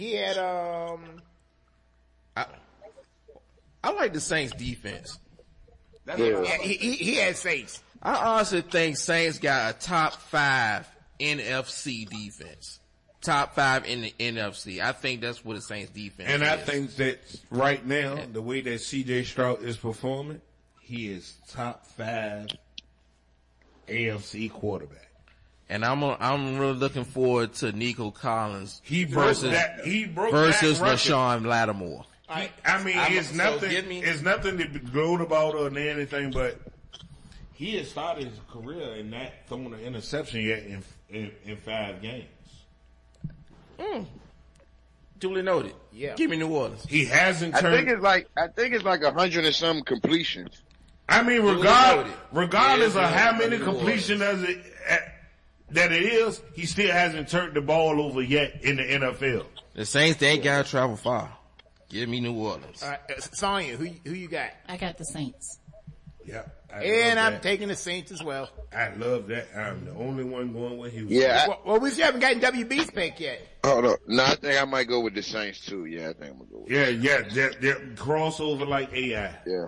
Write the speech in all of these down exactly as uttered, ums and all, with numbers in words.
He had um. I, I like the Saints defense. That's yeah. yeah he, he, he had Saints. I honestly think Saints got a top five N F C defense. Top five in the N F C. I think that's what the Saints defense and is. And I think that right now, the way that C J Stroud is performing, he is top five A F C quarterback. And I'm a, I'm really looking forward to Nico Collins he versus that, he broke versus LaShawn Lattimore. I, I mean, I'm, it's nothing. So me, it's nothing to gloat about or anything, but he has started his career and not thrown an interception yet in in, in five games. Mm. Duly noted. Yeah. Give me New Orleans. He hasn't turned. I think it's like I think it's like a hundred and some completions. I mean, regard, regardless yeah, of how many completions as it, uh, that it is, he still hasn't turned the ball over yet in the N F L. The Saints, they ain't gotta travel far. Give me New Orleans. All right, uh, Sonya, who who you got? I got the Saints. Yeah. And I'm that. taking the Saints as well. I love that. I'm the only one going with Houston. Yeah. I, well, well, we still haven't gotten W B's pick yet. Hold on. No, I think I might go with the Saints too. Yeah, I think I'm gonna go with Yeah, yeah, they're, they're crossover like A I. Yeah.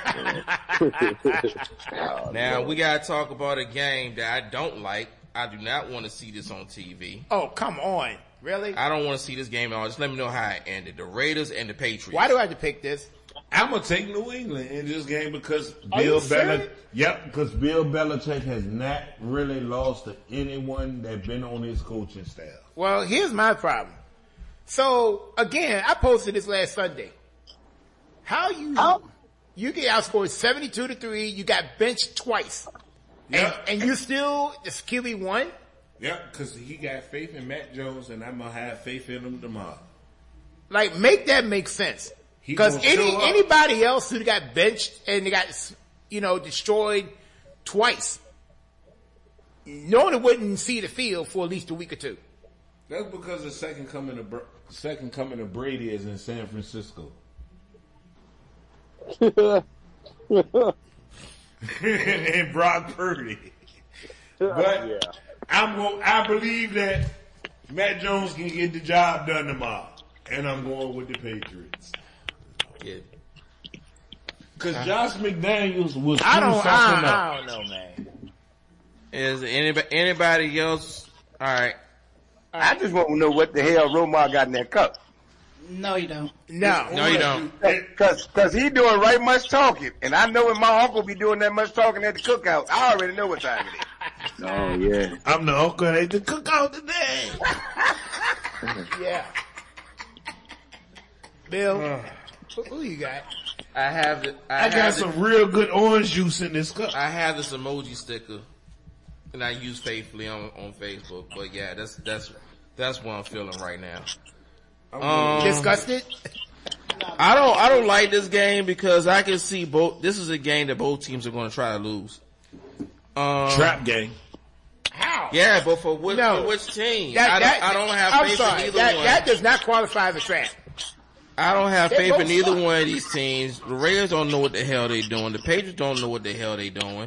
oh, now, Lord. we gotta talk about a game that I don't like. I do not want to see this on T V. Oh, come on. Really? I don't want to see this game at all. Just let me know how it ended. The Raiders and the Patriots. Why do I have to pick this? I'm gonna take New England in this game because Bill Belichick. Yep, because Bill Belichick has not really lost to anyone that's been on his coaching staff. Well, here's my problem. So again, I posted this last Sunday. How you How? you get outscored seventy-two to three? You got benched twice, yep. and, and you still the Q B one. Yep, because he got faith in Matt Jones, and I'm gonna have faith in him tomorrow. Like, make that make sense. Because any anybody else who got benched and they got, you know, destroyed twice, no one wouldn't see the field for at least a week or two. That's because the second coming of the second coming of Brady is in San Francisco. And Brock Purdy. But yeah. I'm going. I believe that Matt Jones can get the job done tomorrow, and I'm going with the Patriots. Yeah. Because Josh McDaniels was I don't, something I, up. I don't know, man. Is anybody anybody else? All right. All right. I just want to know what the hell Romar got in that cup. No, you don't. No, no, you don't. Because because he doing right much talking, and I know when my uncle be doing that much talking at the cookout, I already know what time it is. Oh yeah, I'm the uncle at the cookout today. Yeah, Bill, uh, who, who you got? I have the. I, I have got the, some real good orange juice in this cup. I have this emoji sticker, and I use faithfully on on Facebook. But yeah, that's that's that's what I'm feeling right now. Um, Disgusted? I don't. I don't like this game because I can see both. This is a game that both teams are going to try to lose. Um, Trap game. How? Yeah, but for which, no. for which team? That, I, that, don't, I don't have I'm faith sorry, in either that, one. That does not qualify as a trap. I don't have They're faith in either suck. one of these teams. The Raiders don't know what the hell they doing. The Patriots don't know what the hell they doing.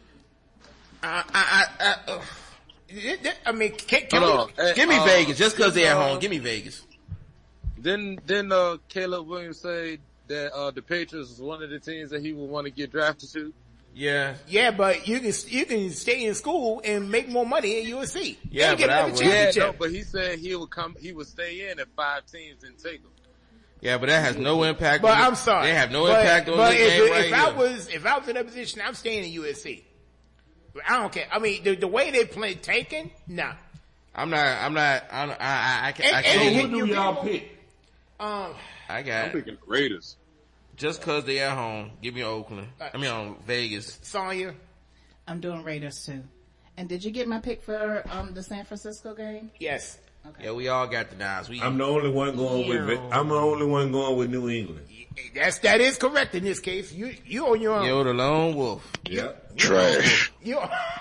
I, I, I, uh, I mean, can, can Hold we, on. Give me uh, Vegas, just because they're at uh, home. Give me Vegas. Didn't didn't uh, Caleb Williams say that uh, the Patriots was one of the teams that he would want to get drafted to? Yeah, yeah, but you can you can stay in school and make more money at U S C. Yeah, and get but I another would- championship. Yeah, no, but he said he would come. He would stay in if five teams didn't take him. Yeah, but that has no impact. But on I'm sorry, they have no but, impact on but this if, game if right I here. was if I was in that position, I'm staying in U S C. I don't care. I mean, the, the way they play taken, nah. I'm not. I'm not. I'm, I. I. I, can, I And- can't. and Who do y'all pick? Um, I I'm got picking the Raiders. just because they at home. Give me Oakland. I mean, on Vegas. Sonya, I'm doing Raiders too. And did you get my pick for um the San Francisco game? yes. Okay. Yeah, we all got the knives. We. I'm the only one going with. Ve- I'm the only one going with New England. That's that is correct in this case. You you on your own. Yo, the lone wolf. Yeah. trash. You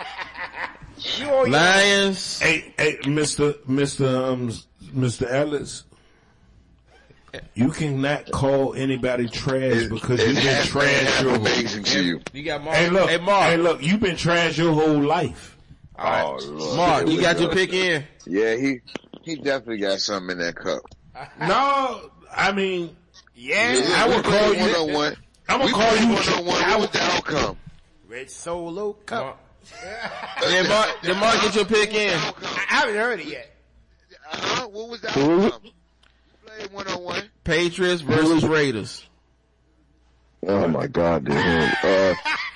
you on your own. Lions. Hey, hey, Mister Mister Um, Mister Ellis. You cannot call anybody trash because you've been trash your whole. Amazing to you. You got Mark. Hey, look. Hey, Mark. Hey, look. You've been trash your whole life. All right. Oh, Lord. Mark, Here you we got go. your pick in. Yeah, he he definitely got something in that cup. No, I mean, Yeah. I would call you. One on one. I'm gonna We call you. one on one. What was the outcome? Red Solo Cup. Did Mark, did Mark get your pick in? I, I haven't heard it yet. Uh-huh. What was the outcome? Played one on one. Patriots versus Raiders. Oh my God, dude. Uh,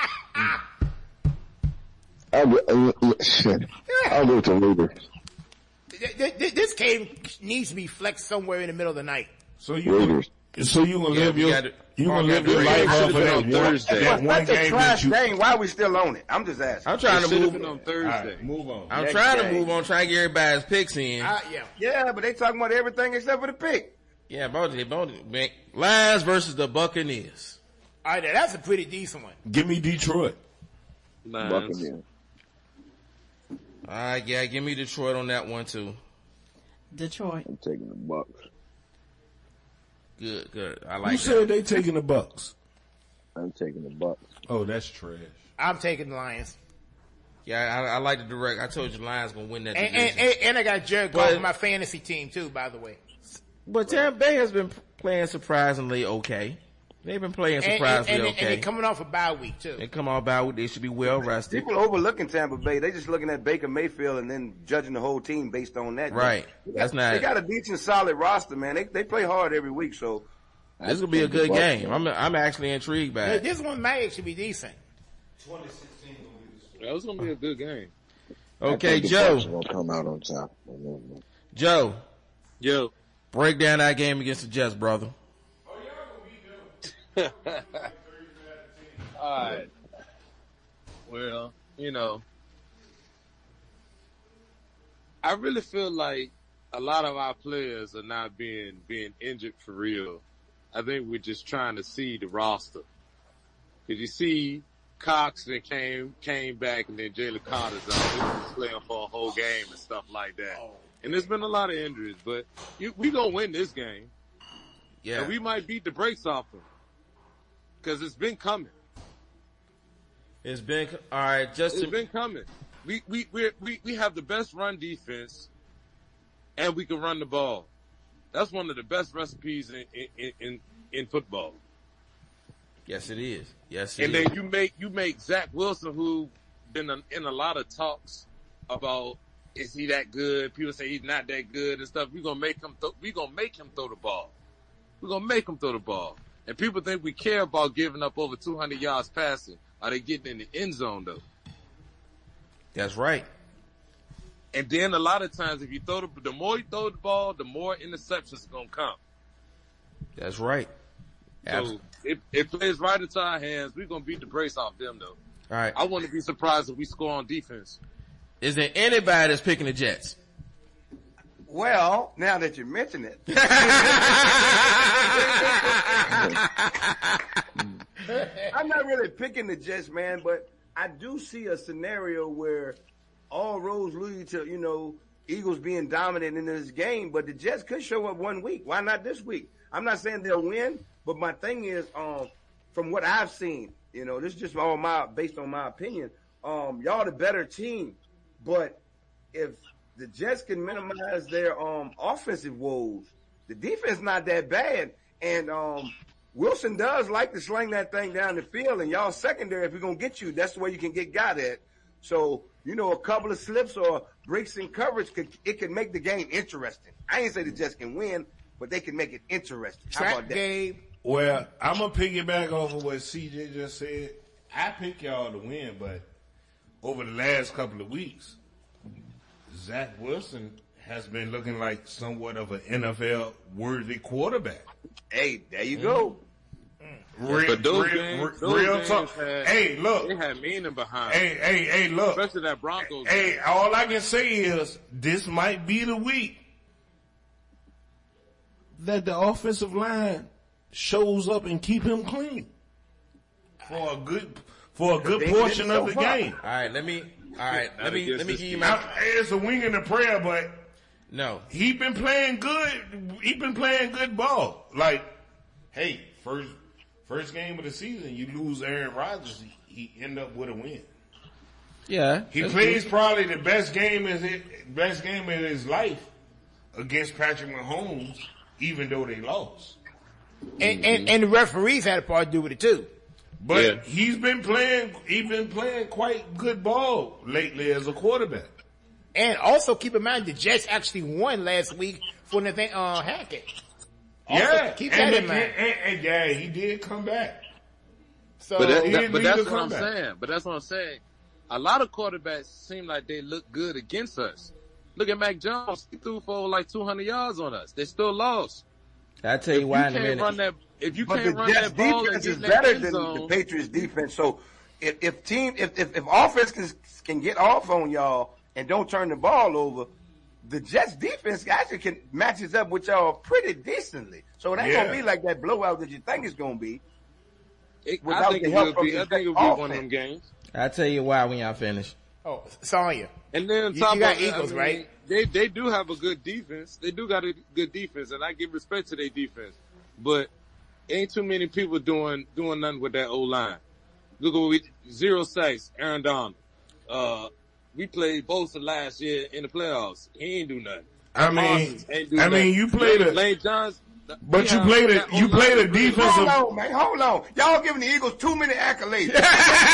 I'll go, uh, shit. I'll go to Raiders. This game needs to be flexed somewhere in the middle of the night. So you, Raiders. so you gonna Yeah, live we your, gotta- you gonna Mark live got your the life Raiders. off of Should've been that on one, Thursday. that one That's a game trash that you. game. Why are we still on it? I'm just asking. I'm trying to Should have move. been on All Thursday. right, move on. I'm Next trying to game. move on, trying to get everybody's picks in. Uh, yeah. Yeah, but they talking about everything except for the pick. Yeah, both they both Lions versus the Buccaneers. All right, that's a pretty decent one. Give me Detroit. Lions. Buccaneers. All right, yeah, give me Detroit on that one too. Detroit. I'm taking the Bucks. Good, good. I Who like that. said they taking the Bucks? I'm taking the Bucks. Oh, that's trash. I'm taking the Lions. Yeah, I, I like the direct. I told you Lions gonna win that And, division. and, and, and I got Jared But- Goff on my fantasy team too, by the way. But Tampa Bay has been playing surprisingly okay. They've been playing And, and, surprisingly and, and okay. they're coming off a bye week too. They come all about. They should be well rested. People overlooking Tampa Bay. They just looking at Baker Mayfield and then judging the whole team based on that. Right. They got, That's not- They got a decent, solid roster, man. They they play hard every week, so This is gonna be a good game. I'm I'm actually intrigued by it. This one may actually be decent. That was gonna be a good game. Okay, I think the Joe. Bucks are gonna come out on top. Joe, Yo. break down that game against the Jets, brother. Alright. Well, you know, I really feel like a lot of our players are not being being injured for real. I think we're just trying to see the roster. Cause you see Cox that came came back and then Jalen Carter's out. He was playing for a whole game and stuff like that. And there's been a lot of injuries, but you, we gonna win this game. Yeah. And we might beat the brakes off them. Cause it's been coming. It's been all right. Just It's to, been coming. We we we we we have the best run defense, and we can run the ball. That's one of the best recipes in in in, in football. yes, it is. Yes, it And is. then you make you make Zach Wilson, who been in a lot of talks about is he that good? People say he's not that good and stuff. We gonna make him. Th- we gonna make him throw the ball. We gonna make him throw the ball. And people think we care about giving up over two hundred yards passing. Are they getting in the end zone though? That's right. And then a lot of times, if you throw the, the more you throw the ball, the more interceptions are gonna come. That's right. So Absolutely. it, it plays right into our hands. We're gonna beat the brakes off them though. All right. I wouldn't be surprised if we score on defense. Is there anybody that's picking the Jets? well, now that you mention it, I'm not really picking the Jets, man, but I do see a scenario where all roads lead to, you know, Eagles being dominant in this game, but the Jets could show up one week. Why not this week? I'm not saying they'll win, but my thing is, um, from what I've seen, you know, this is just all my, based on my opinion, um, y'all the better team, but if the Jets can minimize their, um, offensive woes, the defense not that bad, and, um, Wilson does like to sling that thing down the field, and y'all secondary, if we're going to get you, that's the way you can get got at. So, you know, a couple of slips or breaks in coverage, could it can make the game interesting. I ain't say the Jets can win, but they can make it interesting. How Trap about that? game. Well, I'm gonna piggyback off of what C J just said. I pick y'all to win, but over the last couple of weeks, Zach Wilson has been looking like somewhat of an N F L worthy quarterback. Hey, there you go. Real, But those real, games, real, those real games talk. had, Hey, look. they had meaning behind Hey, it. hey, hey, look. Especially that Broncos Hey, game. all I can say is this might be the week that the offensive line shows up and keep him clean for a good for a good They portion did of so the far. game. All right. Let me. All right. Not Let me. against Let me this give you team. my. Now, it's a wing and a prayer, but No. he been playing good. He been playing good ball. Like, hey, first first game of the season, you lose Aaron Rodgers, he, he end up with a win. Yeah. He that's plays good. probably the best game is it best game of his life against Patrick Mahomes, even though they lost. And, and, and the referees had a part to do with it too. But Yeah. he's been playing, he's been playing quite good ball lately as a quarterback. And also keep in mind the Jets actually won last week for Nathaniel uh, Hackett. Also, yeah, keep and, that in mind. and, and, and yeah, he did come back. So But, that, he that- didn't but need that's to what come I'm back. saying. But that's what I'm saying. A lot of quarterbacks seem like they look good against us. Look at Mac Jones. He threw for like two hundred yards on us. They still lost. I'll tell you You why in a can't minute. run that. If you But can't the run Jets that ball and defense get is in that better end than the zone, Patriots defense. So if, if team, if, if, if offense can, can get off on y'all and don't turn the ball over, the Jets defense actually can matches up with y'all pretty decently. So it ain't Yeah. gonna be like that blowout that you think it's gonna be. it, I without think the it help will from be. the I think it will be one of them offense. games. I'll tell you why when y'all finish. oh, Sonya. And then on You- top you got of it, Eagles, I mean, right? They they do have a good defense. They do got a good defense, and I give respect to their defense. But ain't too many people doing doing nothing with that old line. Look at what we zero sacks, Aaron Donald. Uh, we played Bosa last year in the playoffs. He ain't do nothing. I mean, Parsons ain't do I mean, nothing. you played a, Lane Johns, but we you have played a, that you O-line played a is really- defensive. Hold on, man. Hold on. Y'all giving the Eagles too many accolades. no, no,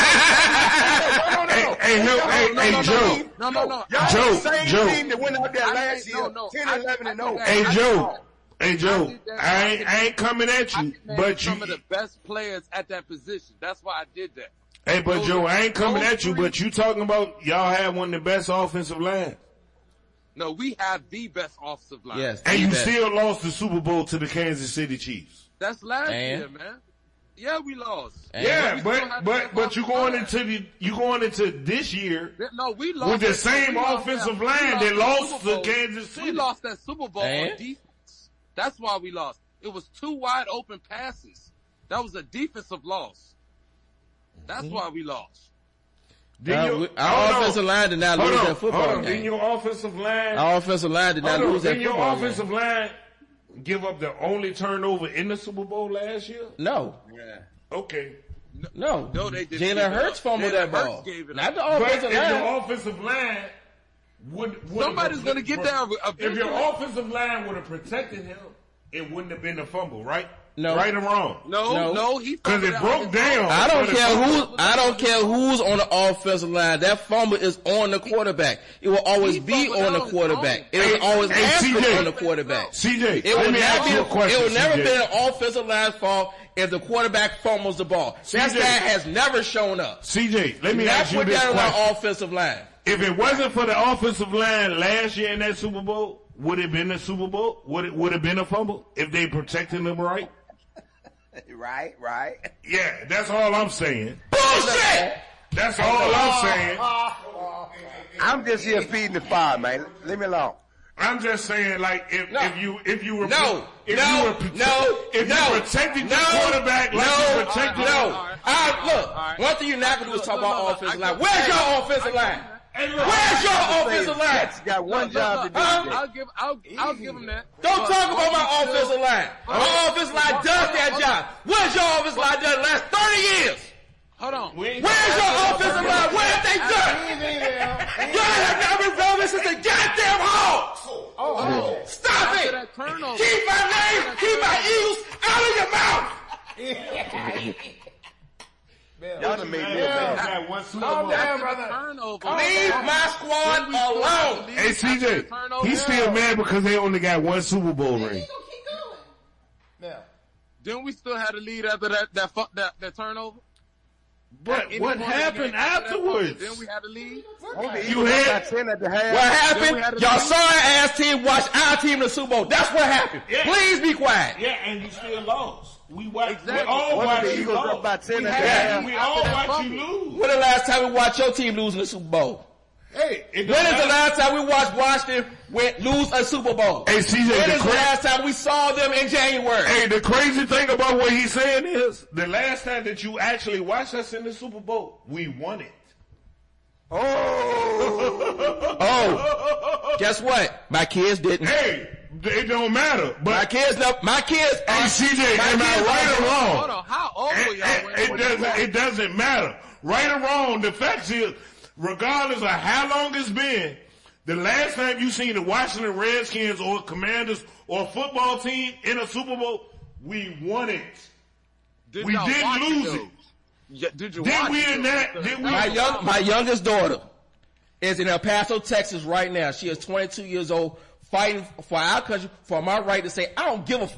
no. Hey, hey, Y'all- hey, no, hey, no, no, Joe. No, no, no. Y'all Joe, the same Joe. team that went out there I last think- year, no, no. ten, I- eleven, and I oh. think Hey, I- Joe. Hey, I Joe. did that. I ain't, I ain't coming at I you, named but some you. of the best players at that position. That's why I did that. Hey, but Those Joe, are- I ain't coming those at you, three- but you talking about y'all have one of the best offensive lines, No, we have the best offensive line. Yes. and you that. still lost the Super Bowl to the Kansas City Chiefs. That's last And? year, man. Yeah, we lost. And- Yeah, we still but have but that but you going offensive into the you going into this year line. No, we lost with the that- same we lost offensive that- line we that the lost Super to Bowl. Kansas City. We lost that Super Bowl And? on defense. That's why we lost. It was two wide open passes. That was a defensive loss. That's Mm-hmm. why we lost. Then Uh, your- we- hold our on. offensive line did not Hold lose on, that football hold on. game. Then your offensive line. Our offensive line did not Hold on. lose that Then your football offensive game. line give up the only turnover in the Super Bowl last year. No, Okay, no. No, they didn't give Jalen it Hurts up. fumbled Jalen that Hurts ball. gave it Not up. the but offensive if line. your offensive line would, would Somebody's gonna get there If your eventually. offensive line would have protected him, it wouldn't have been a fumble, right? No. Right or wrong? No, No. no, he Because fumbled it that broke on his down. own. I don't But it- care who. I don't care who's on the offensive line. That fumble is on the quarterback. It will always He be fumbled on the on his quarterback. own. It will Hey, always hey, have to C J. be on the quarterback. C J, It let will me never ask be. you a question. It will never C J. be an offensive line's fault if the quarterback fumbles the ball. That C J. guy has never shown up. C J, let me Not ask you put this that on our question. offensive line. If it wasn't for the offensive line last year in that Super Bowl, would it been a Super Bowl? Would it would have been a fumble if they protected them right? Right, right. Yeah, that's all I'm saying. Bullshit. That's all I'm saying. I'm just here feeding the fire, man. Leave me alone. I'm just saying, like, if, No. if you if you were No, if no, you were prote- no, if no, you protected no, your quarterback like no, you protected no. All right, I, all look, right. one thing you're not going to do is talk Look, look, about look, offensive I line. give- Where's your I- offensive line? Hey, look, Where's your offensive line? Jets got one Look, job look, to do. I'll, today. I'll give, I'll, I'll give him that. Don't But talk about my all we offensive do- line. My offensive line does that job. Where's your offensive line done the last thirty years? Hold on. We ain't- Where's your offensive line? What have they done? Y'all have not been relevant since the goddamn Hawks. Oh, Stop After it. that turnover. Keep my name, keep my Eagles out of your mouth. Y'all done made me Yeah, mad. got one Super Calm Bowl. down, After the brother. turnover. Leave my squad alone. Hey, C J, he's still mad because they only got one Super Bowl ring. Now, Then we still had a lead after that, that, fu- that, that turnover. But Any what point in the happened game after that, afterwards? Then we had a lead. Only You Eagles had- got ten at the half. What Then we happened? had a Y'all lead. saw our ass team watch our team in the Super Bowl. That's what happened. Yeah. Please be quiet. Yeah, and you still lost. We watch. Exactly. We all Wasn't watch the you Eagles lose. up by ten we at had- the half? We all After that watch you fumble. lose. When the last time we watched your team lose in the Super Bowl? Hey, it When don't is the matter. last time we watched Washington win, lose a Super Bowl? Hey, C J, When the is the cra- last time we saw them in January? Hey, the crazy thing about what he's saying is, the last time that you actually watched us in the Super Bowl, we won it. Oh, Oh, guess what? My kids didn't. Hey, it don't matter. My But kids, no, my kids. hey, are- C J, my am I kids right are- or wrong? Hold on. How old were It, y'all when it, when it you doesn't. It doesn't matter. Right or wrong. The fact is, regardless of how long it's been, The last time you seen the Washington Redskins or Commanders or a football team in a Super Bowl, we won it. Did we y'all didn't watch lose it, it. though? Yeah, did you Did watch we it? in that? Did we? My young, my youngest daughter is in El Paso, Texas right now. She is twenty-two years old, fighting for our country, for my right to say, I don't give a f-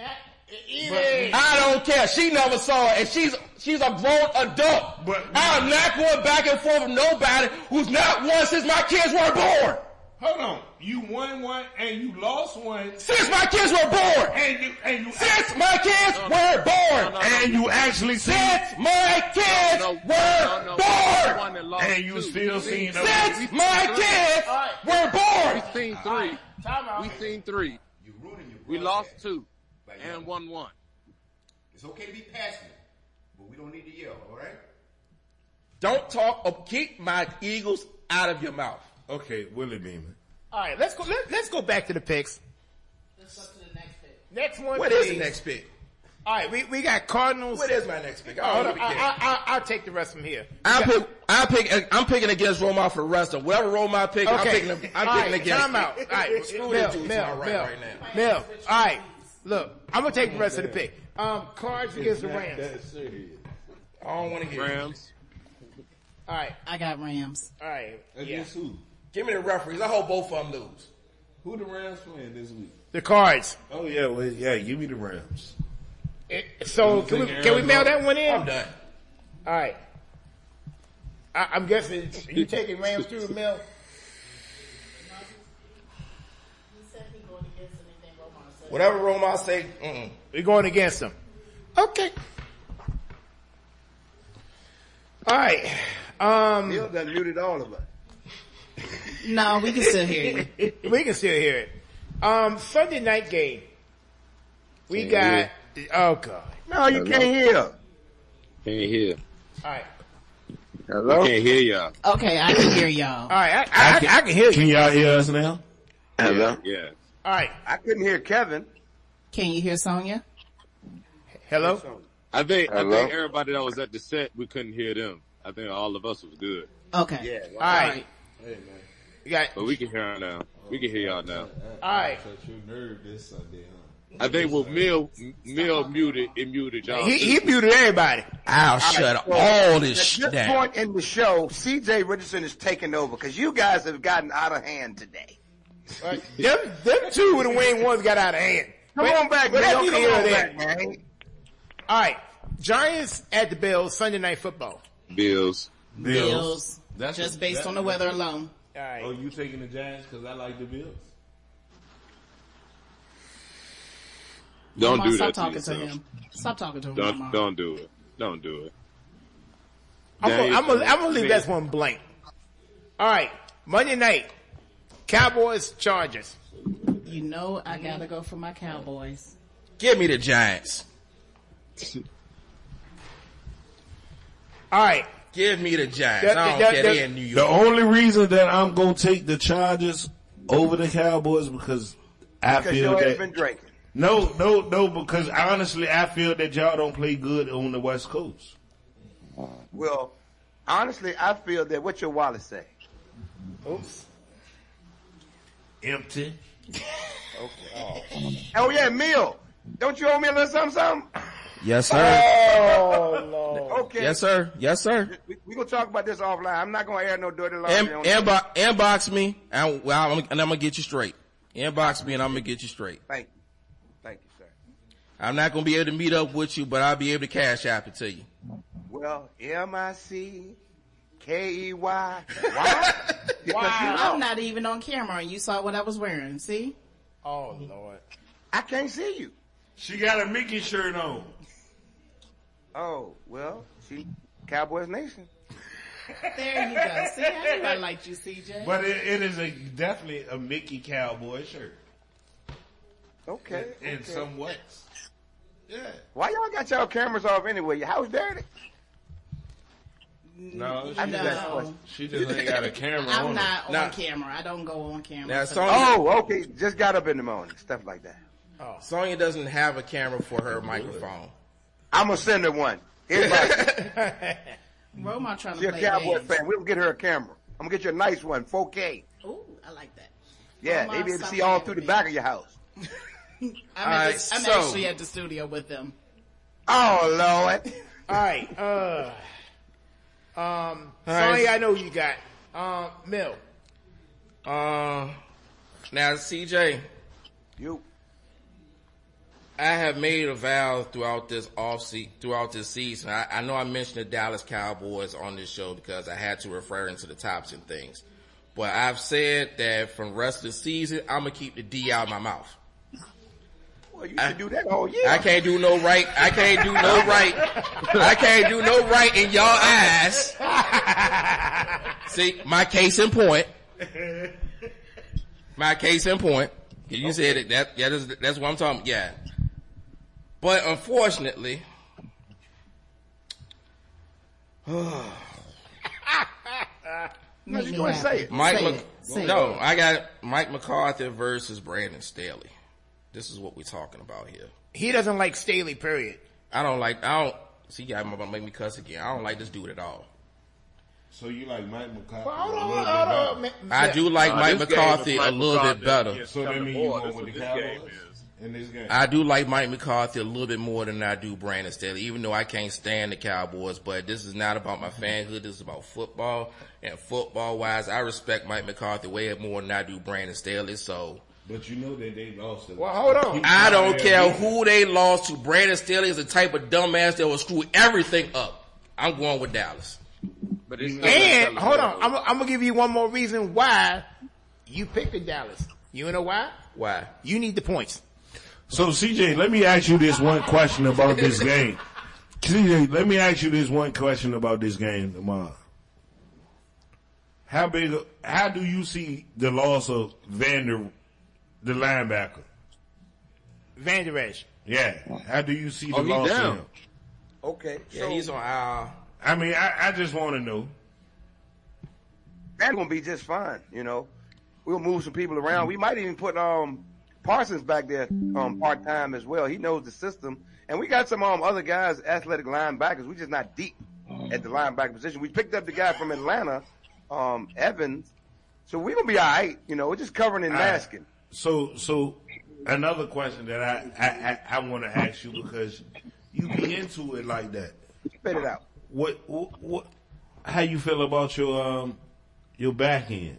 I don't care. She never saw it, and she's she's a grown adult. But I'm not going back and forth with nobody who's not won since my kids were born. Hold on, you won one and you lost one Since my kids were born. and you and you Since my kids were born. no, no, and you actually seen Since my kids No, no, were no, no, born. one that lost and you two. still We seen seen- them. Since my kids were born. We seen three. Time out. We seen three. You ruining your We broadcast lost two by and yelling. won one. It's okay to be passionate, but we don't need to yell, all right? Don't talk. Or keep my Eagles out of your mouth. Okay, Willie Beeman. All right, let's go. Let, let's go back to the picks. Let's go to the next pick. Next one. What is the please. next pick? All right, we, we got Cardinals. What is my next pick? I Hold don't on, I, even care. I, I, I'll take the rest from here. I'll pick. I'll pick. I'm picking against Romar for the rest of whatever Romar pick. I'm Okay. picking. I'm picking All right, against. time out. All right, Screw Mel, them two to Mel, my right Mel, right now. Mel. All right, look, I'm gonna take the rest of the pick. Um, Cards against the Rams. I don't want to hear. it. Rams. All right, I got Rams. all right. Yeah. Against who? Give me the referees. I hope both of them lose. Who the Rams playing this week? The Cards. Oh yeah, well, yeah, give me the Rams. Eh, So can we can we mail that one in? I'm done. All right. I, I'm guessing you taking Rams too, Mel. He said he going against anything Romar said. Whatever Romar say. Mm-mm. We're going against them. Okay. All right. Um, Bill done muted all of us. No, we can still hear you. we can still hear it. Um, Sunday night game. We got. Oh God. No, you can't hear. Can't hear. All right. Hello? Can't hear y'all. Okay, I can hear y'all. All right. I, I, I, I can hear Can you. y'all hear us now? Hello? Yeah. All right. I couldn't hear Kevin. Can you hear Sonya? Hello. I think I Hello? think everybody that was at the set, we couldn't hear them. I think all of us was good, Okay. Yeah. All right. You got. but we can hear them now. We can hear y'all now. All right. I think with Mill, Mill muted, it muted y'all. He, he muted everybody. I'll shut all this At shit this down. point in the show, C J Richardson is taking over because you guys have gotten out of hand today. All right. Them, them two with the wing ones got out of hand. Come But- on back, but Bill. that's Come neither here on nor back, there. man. All right. Giants at the Bills Sunday night football. Bills. Bills. That's Just a- based that- on the weather alone. All right. Oh, you taking the Giants because I like the Bills? Don't Romar, do stop that to talking to yourself. him. Stop talking to him, Don't Romar. don't do it. Don't do it. I'm gonna, Daniel I'm gonna, I'm gonna Jones, leave that one blank. All right. Monday night. Cowboys Chargers. You know I gotta go for my Cowboys. Give me the Giants. All right. Give me the Giants. The- I don't the- care. the- They in New The York. only reason that I'm gonna take the Chargers over the Cowboys because I Because feel your ass that been drinking. no, no, no. Because honestly, I feel that y'all don't play good on the West Coast. Well, honestly, I feel that what your wallet say. Oops. Empty. Oh yeah, Mill. Don't you owe me a little something, something? Yes, sir. Oh Lord. Okay. Yes, sir. Yes, sir. We, we gonna talk about this offline. I'm not gonna air no dirty In, laundry on inbox, inbox me, and, well, I'm, and I'm gonna get you straight. Inbox me, and I'm gonna get you straight. Thank you. Thank you, sir. I'm not gonna be able to meet up with you, but I'll be able to cash app it to you. Well, M I C K E Y. Why? Because you know, I'm not even on camera and you saw what I was wearing. See? Oh Lord. I can't see you. She got a Mickey shirt on. Oh, well, she Cowboys Nation. There you go. See, I knew I liked you, C J. But it, it is a definitely a Mickey Cowboy shirt Okay. in okay. some ways. Yeah. Why y'all got y'all cameras off anyway? Your house dirty? No, she, I know. just, No, she just ain't got a camera I'm on. not on Now- camera. I don't go on camera. Now, So- Sonya, Oh, okay. Just got up in the morning. Stuff like that. Sonya doesn't have a camera for her microphone. I'm gonna send her one. Everybody, Romar trying to she's a play Cowboy games. fan. We'll get her a camera. I'm gonna get you a nice one, four K. Ooh, I like that. Yeah, Omar they be able to see Samuel all through the back of your house. I'm, All at right, this, I'm so- actually at the studio with them. Oh Lord. All right. Uh, um, right. Sonny, I know you got. Um, Mill. Uh, now, C J, You. I have made a vow throughout this off se- throughout this season. I, I know I mentioned the Dallas Cowboys on this show because I had to refer into the tops and things. But I've said that from the rest of the season, I'm gonna keep the D out of my mouth. Well, you I- should do that all year. I can't do no right. I can't do no right. I can't do no right in y'all eyes. See, my case in point. My case in point. You said it. That, that is, that's what I'm talking about. Yeah. But unfortunately, No, Make you me go and happy. say it. Mike, Say Mc- it. Say no, it. I got Mike McCarthy versus Brandon Staley. This is what we're talking about here. He doesn't like Staley, period. I don't like, I don't, see, y'all about to make me cuss again. I don't like this dude at all. So you like Mike McCarthy? Well, hold a on, little hold bit on. better. man. I do like Uh, Mike this game McCarthy is a Mike little bit McCarthy better. against So that Kellen means Moore. you That's going what with the this Cowboys game is. in this game? I do like Mike McCarthy a little bit more than I do Brandon Staley, even though I can't stand the Cowboys. But this is not about my fanhood. This is about football. And football-wise, I respect Mike McCarthy way more than I do Brandon Staley. So But you know that they lost. Well, hold on. I don't care who they lost to. Brandon Staley is the type of dumbass that will screw everything up. I'm going with Dallas. But it's And hold on, I'm, I'm gonna give you one more reason why you picked the Dallas. You know why? Why? You need the points. So C J, let me ask you this one question about this game. C J, let me ask you this one question about this game tomorrow. How big? How do you see the loss of Vander, the linebacker? Van Der Esch. Yeah. How do you see the Oh, he loss down. of him? Okay. Yeah, so he's on our. I mean, I, I just want to know. that's gonna be just fine. You know, we'll move some people around. We might even put um Parsons back there um part time as well. He knows the system, and we got some um other guys, athletic linebackers. We're just not deep at the linebacker position. We picked up the guy from Atlanta, um Evans, so we're gonna be all right. You know, we're just covering and masking. So, so another question that I I, I, I want to ask you because you be into it like that. Spit it out. What, what, what, how you feel about your, um, your back end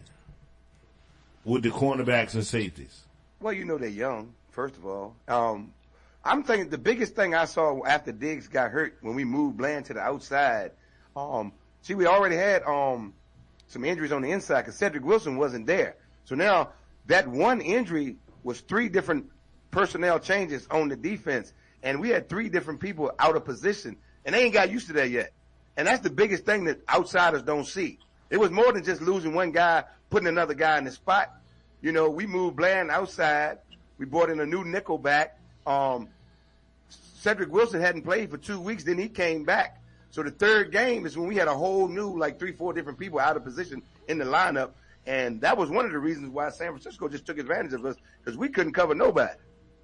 with the cornerbacks and safeties? Well, you know they're young, first of all. Um, I'm thinking the biggest thing I saw after Diggs got hurt when we moved Bland to the outside. Um, see, we already had um some injuries on the inside because Cedric Wilson wasn't there. So now that one injury was three different personnel changes on the defense, and we had three different people out of position, and they ain't got used to that yet. And that's the biggest thing that outsiders don't see. It was more than just losing one guy, putting another guy in the spot. You know, we moved Bland outside. We brought in a new nickel back. Um, Cedric Wilson hadn't played for two weeks. Then he came back. So the third game is when we had a whole new, like three, four different people out of position in the lineup. And that was one of the reasons why San Francisco just took advantage of us because we couldn't cover nobody.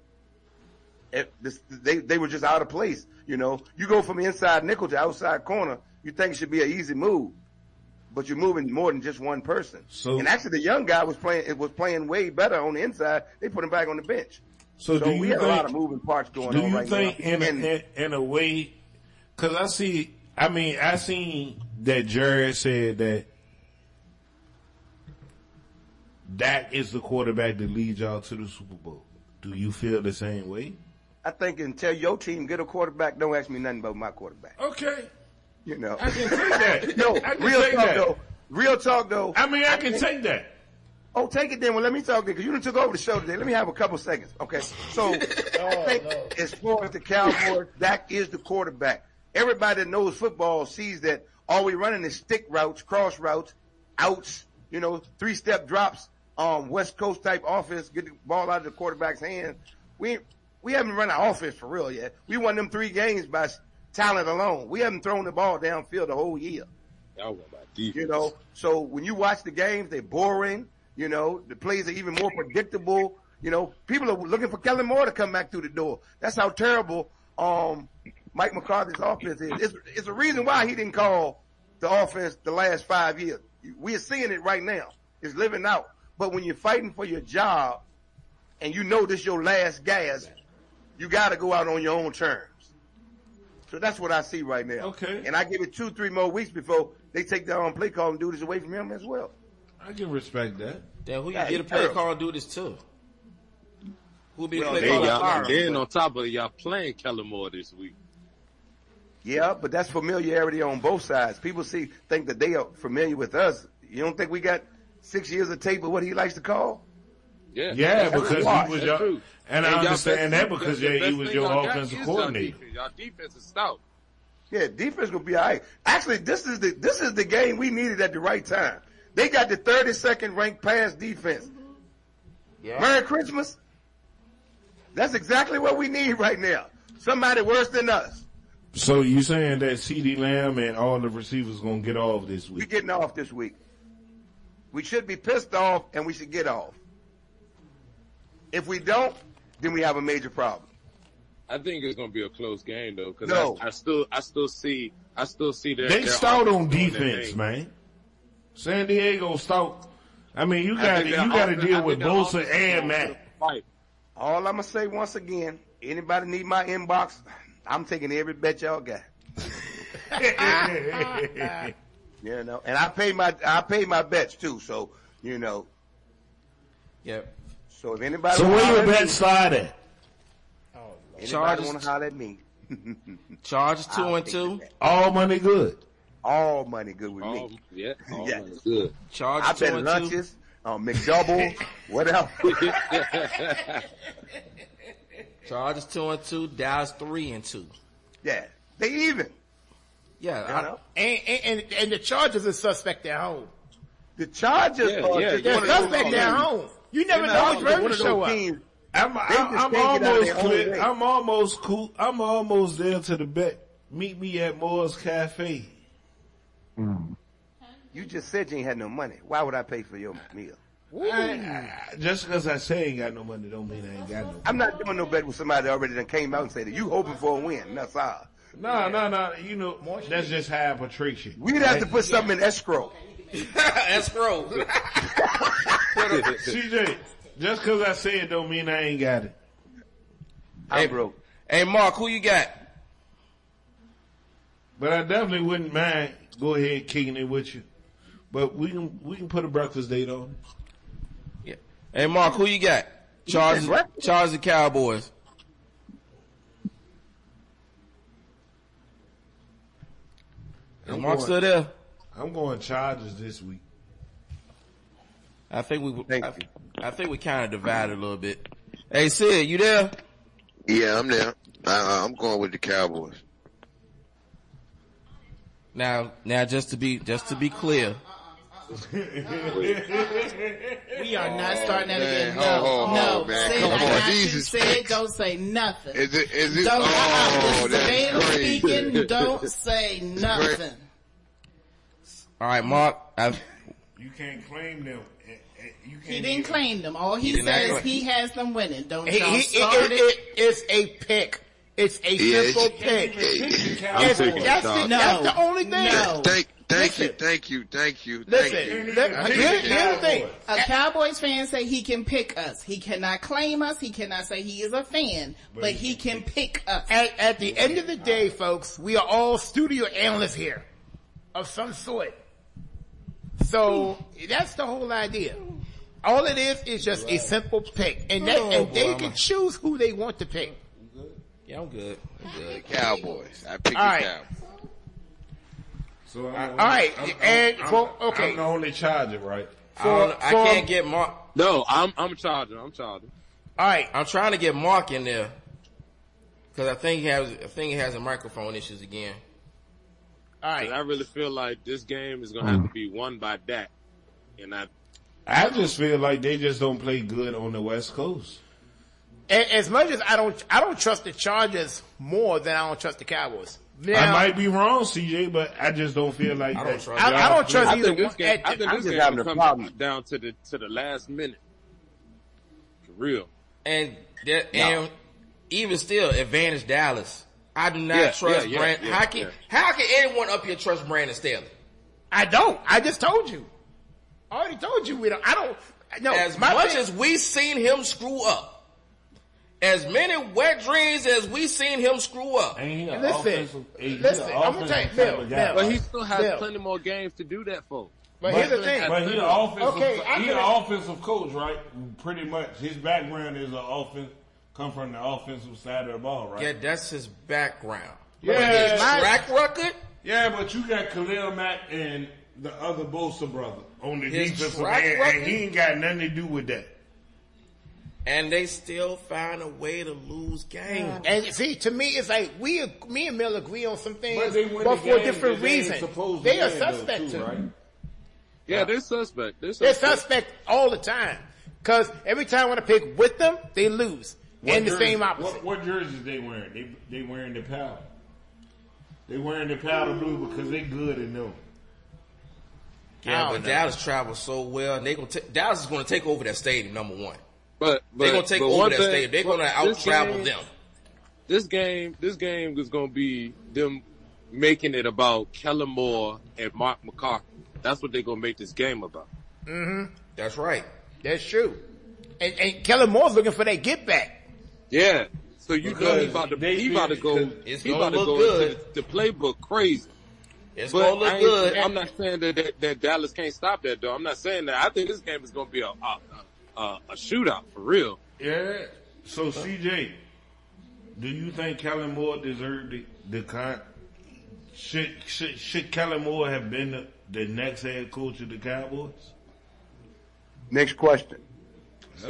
It, this, they, they were just out of place. You know, you go from inside nickel to outside corner, you think it should be an easy move, but you're moving more than just one person. So- and actually the young guy was playing, it was playing way better on the inside. They put him back on the bench. So, So do you we have think, a lot of moving parts going do on you right think now. in, And- a, in, in a way, cause I see, I mean, I seen that Jared said that Dak is the quarterback that leads y'all to the Super Bowl. Do you feel the same way? I think until your team get a quarterback, don't ask me nothing about my quarterback. Okay. You know. I can take that. Yo, I can real take talk that. though. Real talk though. I mean, I can take that. Oh, take it then. Well, let me talk then, because you done took over the show today. Let me have a couple seconds. Okay. So, I think as far as the Cowboys, Dak is the quarterback. Everybody that knows football sees that all we running is stick routes, cross routes, outs, you know, three-step drops, um, West Coast type offense, get the ball out of the quarterback's hand. We we haven't run an offense for real yet. We won them three games by talent alone. We haven't thrown the ball downfield the whole year. Y'all want about defense. You know, so when you watch the games, they're boring. You know, the plays are even more predictable. You know, people are looking for Kellen Moore to come back through the door. That's how terrible um, Mike McCarthy's offense is. It's, it's a reason why he didn't call the offense the last five years. We are seeing it right now. It's living out. But when you're fighting for your job and you know this your last gas, you got to go out on your own terms. So that's what I see right now. Okay. And I give it two, three more weeks before they take their own play call and do this away from him as well. I can respect that. Then who you Yeah, get a he's play terrible. call and do this to? Who'll be Well, the play they call? got- Fire him? Then on top of it, y'all playing Kellen Moore this week. Yeah, but that's familiarity on both sides. People see think that they are familiar with us. You don't think we got six years of tape of what he likes to call? Yeah, Yeah, that's because true. he Watch. was That's your, true. and I y'all understand best- that because the yeah, he best was thing your y'all got offensive is y'all coordinator. defense. Y'all defense is stout. Yeah, defense gonna be all right. Actually, this is the this is the game we needed at the right time. They got the thirty-second ranked pass defense. Yeah. Merry Christmas. That's exactly what we need right now. Somebody worse than us. So you saying that CeeDee Lamb and all the receivers gonna get off this We week? getting off this week. We should be pissed off and we should get off. If we don't, then we have a major problem. I think it's gonna be a close game though, because No. I, I still, I still see, I still see their. They their stout on offense doing their defense, thing. man. San Diego stout. I mean, you I got to think you their got to offense- I deal think with their Bosa offense is and gonna Matt. fight. All I'm gonna say once again, anybody need my inbox, I'm taking every bet y'all got. You know, and I pay my I pay my bets too. So you know, Yep. so if anybody So wanna where holler your at bet me, slide at? anybody Chargers- want to holler at me, Chargers two I'll and take two. that. All money good. All money good with Oh, me. yeah, oh, Yes. man, good. Chargers I two bet and lunches, um, McDouble, whatever. two. Chargers two and two. Dallas three and two. Yeah, they even. Yeah. You I- know? And, and, and, and the Chargers are suspect at home. The Chargers Yeah, are yeah, just yeah. They're one of those suspect at teams- home. You never they're know not which one version of show those up. teams. I'm, They I'm, just I'm can't get out of almost their own clear. way. I'm almost cool. I'm almost there to the bet. Meet me at Moore's Cafe. You just said you ain't had no money. Why would I pay for your meal? I, I, just because I say I ain't got no money don't mean I ain't got no. I'm not doing no bet with somebody that already done came out and said that you hoping for a win. That's all. No, no, no. You know, that's just how I portray shit. We'd have to put something in escrow. Escrow. C J, just because I say it don't mean I ain't got it. I'm Hey, broke. Hey, Mark, who you got? But I definitely wouldn't mind go ahead kicking it with you. But we can we can put a breakfast date on it. Yeah. Hey, Mark, who you got? Chargers, said breakfast? Chargers and Cowboys. Is I'm Mark going- still there? I'm going Chargers this week. I think we, Thank I, you. I think we kind of divided a little bit. Hey, Sid, you there? Yeah, I'm there. I, I'm going with the Cowboys. Now, now, just to be, just to be clear, We are not starting that man. again. Ho, No, ho, ho, no. man. Say Come I on, got these you is said, picks. don't say nothing. Is it? Is it? Don't, uh-uh, Oh, this is Savannah that's crazy. speaking, don't say nothing. all right, Mark. I, You can't claim them. Eh, eh, You can't He didn't claim them. All he, He did not says claim- he has them winning. Don't He, y'all he, start it, it. it, it's a pick. It's a Yeah, simple it's- pick. I'm It's, taking that's, the it, Chargers. that's No. the only thing. No. Thank, thank you, Listen. thank you, thank you, thank Listen, you. let- here- here's the thing. A Cowboys fan say he can pick us. He cannot claim us. He cannot say he is a fan, but he can pick us. At, at the end of the day, folks, we are all studio analysts here of some sort. So that's the whole idea. All it is is just a simple pick, and that, Oh, and they boy, can choose who they want to pick. yeah, I'm good. I'm good. Cowboys. I picked All the right. Cowboys. So I'm, All right, I'm, I'm, and I'm, for- okay. I'm the only Charger, right? I, don't, I for- can't get Mark. No, I'm I'm charging. I'm charging. All right, I'm trying to get Mark in there because I think he has. I think he has a microphone issues again. all 'Cause right. I really feel like this game is gonna have to be won by Dak, and I I just feel like they just don't play good on the West Coast. A- As much as I don't, I don't trust the Chargers more than I don't trust the Cowboys. I Now, might be wrong, C J, but I just don't feel like I that. don't trust I, I don't trust I either think this one. game. At I the- think I'm this just game having will a come problem. down to the to the last minute. For real. And that, and even still, advantage Dallas. I do not Yeah, trust yeah, yeah, Brand. yeah, how can yeah. how can anyone up here trust Brandon Staley? I don't. I just told you. I already told you we don't. I don't. no, as my much thing- as we seen him screw up, as many wet dreams as we seen him screw up. Ain't he an Listen, offensive- he- he listen, an I'm gonna tell you, offensive Bill, type of guy. Bill. But he still has Bill. plenty more games to do that for. But here's the thing. But he's an offensive, Okay, I he an could've- offensive coach, right? Pretty much. His background is an offense, come from the offensive side of the ball, right? Yeah, that's his background. Yeah. But his My- track record, Yeah, but you got Khalil Mack and the other Bosa brother on the His defensive track end, record- and he ain't got nothing to do with that. and they still find a way to lose games. And see, to me, it's like we, me and Mill agree on some things, But they but, win the for games different that they ain't reasons. supposed to They are win, though, suspect too, to right? Yeah, they're suspect. They're They're suspect. suspect all the time. Cause every time I want to pick with them, they lose. What and the jersey- same opposite. What, what jerseys they wearing? They they wearing the powder. They wearing the powder blue because they good in them. Yeah, I but don't know. Dallas travels so well, and they gonna ta- Dallas is going to take over that stadium. Number one, But, but they're going to take but over one that thing- stadium. They're going to out this travel game- them. This game, this game is going to be them making it about Kellen Moore and Mark McCarthy. That's what they're going to make this game about. Mm-hmm. That's right. That's true. And, and Kellen Moore's looking for that get back. Yeah. So you know Because he about to they he about to go been- it's he gonna about to look go good. into the, the playbook crazy. It's But going to look I ain't- good. I'm not saying that, that that Dallas can't stop that though. I'm not saying that. I think this game is going to be a a, a a shootout for real. Yeah. So C J, do you think Kellen Moore deserved the the con? Should should should Kellen Moore have been the, the next head coach of the Cowboys? Next question. All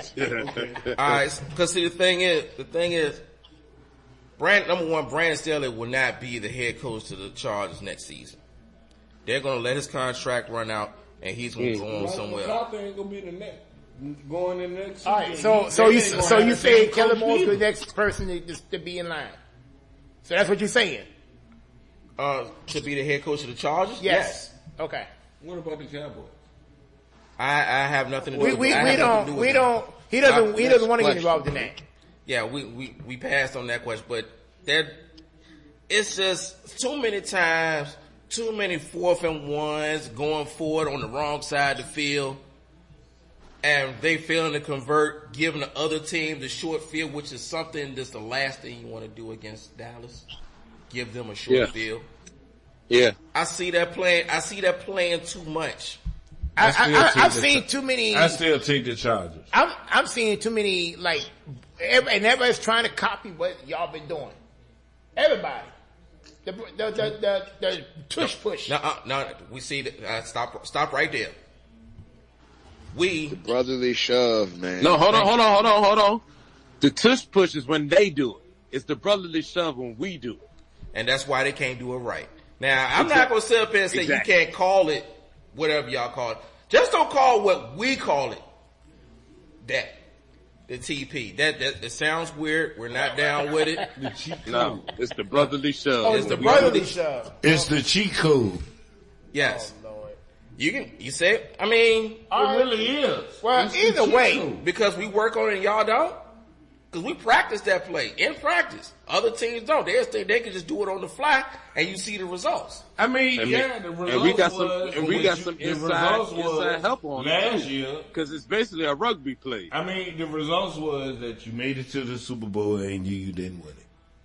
right, because see the thing is, the thing is, Brand number one, Brandon Staley will not be the head coach to the Chargers next season. They're going to let his contract run out, and he's going to go on somewhere else. McCarthy ain't gonna be the next going in next. All right, season. so He- so they you ain't gonna so have you the say same Kellen coach Moore's the either. next person to, to be in line. So that's what you're saying. Uh, to be the head coach of the Chargers? Yes. Okay. What about the Cowboys? I, I have nothing to do We with we, I we have nothing to don't do with we that. don't he doesn't Uh, he doesn't want to get question. involved in that. Yeah, we, we, we passed on that question, but there, it's just too many times, too many fourth and ones going forward on the wrong side of the field, and they failing to convert, giving the other team the short field, which is something that's the last thing you want to do against Dallas. Give them a short Yeah. field. Yeah. I see that playing, I see that playing too much. I, still I, I, take I've the seen Cha- too many. I still take the Chargers. I'm I'm seeing too many like, every, and everybody's trying to copy what y'all been doing. Everybody, the the the the, the tush push. No, uh, no, we see that. Uh, stop, stop right there. We Brotherly shove, man. No, hold on, hold on, hold on, hold on. The tush push is when they do it. It's the brotherly shove when we do it. and that's why they can't do it right. Now, I'm not going to sit up here and say Exactly. you can't call it whatever y'all call it. Just don't call what we call it that. The T P. That, that, it sounds weird. We're not down with it. The cheat code. No, it's the brotherly shove. Oh, it's the the brotherly brotherly- shove. It's the cheat code. Yes. Oh, Lord. You can, you say it. I mean, All It right. really is. Well, It's the either cheat way, code. because we work on it and y'all don't. Because we practice that play in practice. Other teams don't. They think they can just do it on the fly and you see the results. I mean, I mean, yeah, the results and we got some, was, and we what got you- some the inside, results was inside help on last year. because it's basically a rugby play. I mean, the results was that you made it to the Super Bowl and you, you didn't win it,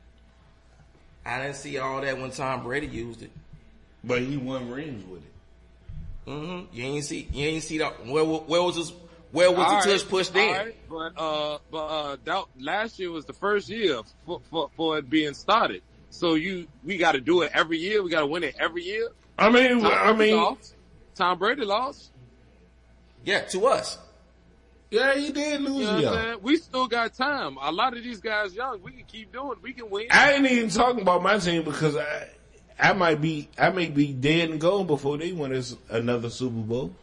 I didn't see all that when Tom Brady used it. but he won rings with it. Mm-hmm. You ain't see, you ain't see that. Where, where was this? Where was All the right, tush pushed all in? right, but uh, but uh, that, last year was the first year for, for for it being started. So you, we got to do it every year. We got to win it every year. I mean, Tom I Brady mean, lost. Tom Brady lost. Yeah, to us. yeah, he did lose. You know what yeah. I'm saying? We still got time. A lot of these guys young. We can keep doing it. We can win. I ain't even talking about my team because I, I might be, I may be dead and gone before they win us another Super Bowl.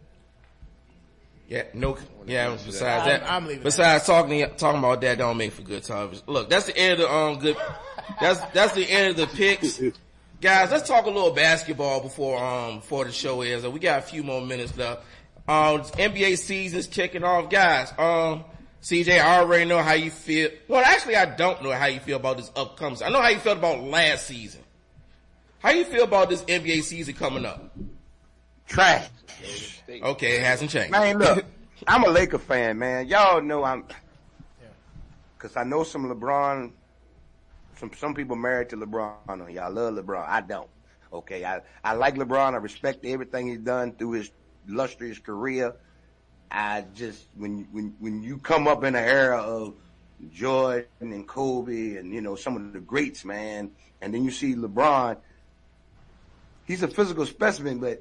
Yeah, no, yeah, besides I'm- that, I'm leaving besides talking, talking about that don't make for good television. Look, that's the end of the, um, good, that's, that's the end of the picks. Guys, let's talk a little basketball before, um, before the show ends. We got a few more minutes left. Um, N B A season's kicking off. Guys, um, C J, I already know how you feel. Well, actually, I don't know how you feel about this upcoming. I know how you felt about last season. How you feel about this N B A season coming up? Trash. Okay, it hasn't changed. Man, look, I'm a Laker fan, man. Y'all know I'm, cause I know some LeBron, some, some people married to LeBron. Y'all love LeBron. I don't. Okay. I, I like LeBron. I respect everything he's done through his illustrious career. I just, when, when, when you come up in an era of Jordan and Kobe and, you know, some of the greats, man, and then you see LeBron, he's a physical specimen, but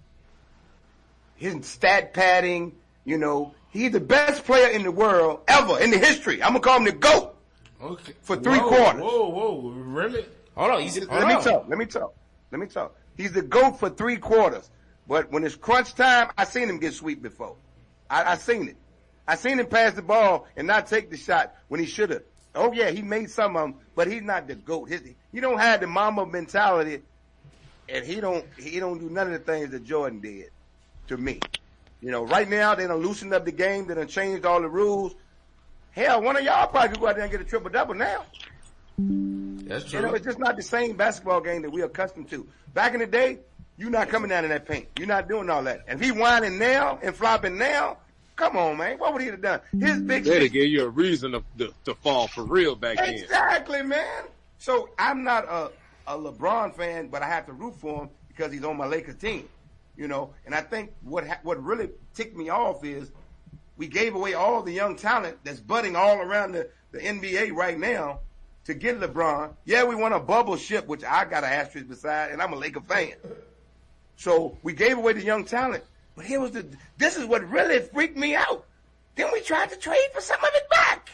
his stat padding, you know, he's the best player in the world ever in the history. I'm gonna call him the GOAT. Okay. For three whoa, quarters. Whoa, whoa, really? Hold on, he's, hold let on. me talk. Let me talk. Let me talk. He's the GOAT for three quarters. But when it's crunch time, I seen him get sweep before. I, I seen it. I seen him pass the ball and not take the shot when he should have. Oh yeah, he made some of them, but he's not the GOAT. His, he don't have the Mamba mentality, and he don't he don't do none of the things that Jordan did. To me, you know, right now they done loosened up the game. They done changed all the rules. Hell, one of y'all probably could go out there and get a triple double now. That's true. You know, it's just not the same basketball game that we're accustomed to. Back in the day, you're not coming down in that paint. You're not doing all that. And if he whining now and flopping now, come on, man. What would he have done? His big They'd give you a reason to, to, to fall for real back then. Exactly, man. So I'm not a, a LeBron fan, but I have to root for him because he's on my Lakers team. You know, and I think what ha- what really ticked me off is we gave away all the young talent that's budding all around the, the N B A right now to get LeBron. Yeah, we won a bubble ship, which I got an asterisk beside, and I'm a Laker fan. So we gave away the young talent. But here was the, this is what really freaked me out. Then we tried to trade for some of it back.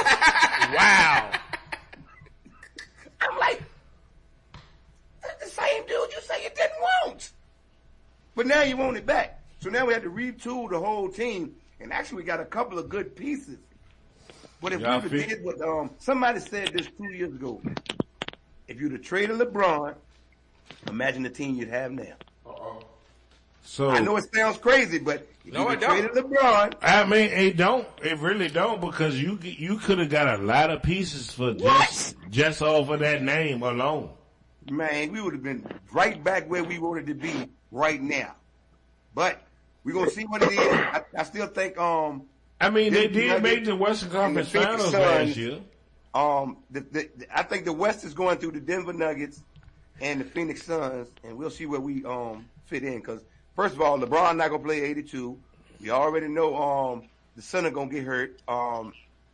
Wow. I'm like, that's the same dude you say you didn't want. But now you want it back. So now we had to retool the whole team. And actually we got a couple of good pieces. But if Y'all we feel- did what, um, somebody said this two years ago. If you'd have traded LeBron, imagine the team you'd have now. So I know it sounds crazy, but if No, you'd it have traded LeBron, I mean, it don't. It really don't because you you could have got a lot of pieces for just just off of that name alone. man, we would have been right back where we wanted to be right now. But we're gonna see what it is. I, I still think um I mean, they Denver did Nuggets make the Western and the Conference Phoenix Finals Suns, last year. um the, the, the I think the West is going through the Denver Nuggets and the Phoenix Suns, and we'll see where we um fit in. Because first of all, LeBron not gonna play eighty-two. We already know um the center gonna get hurt. Um,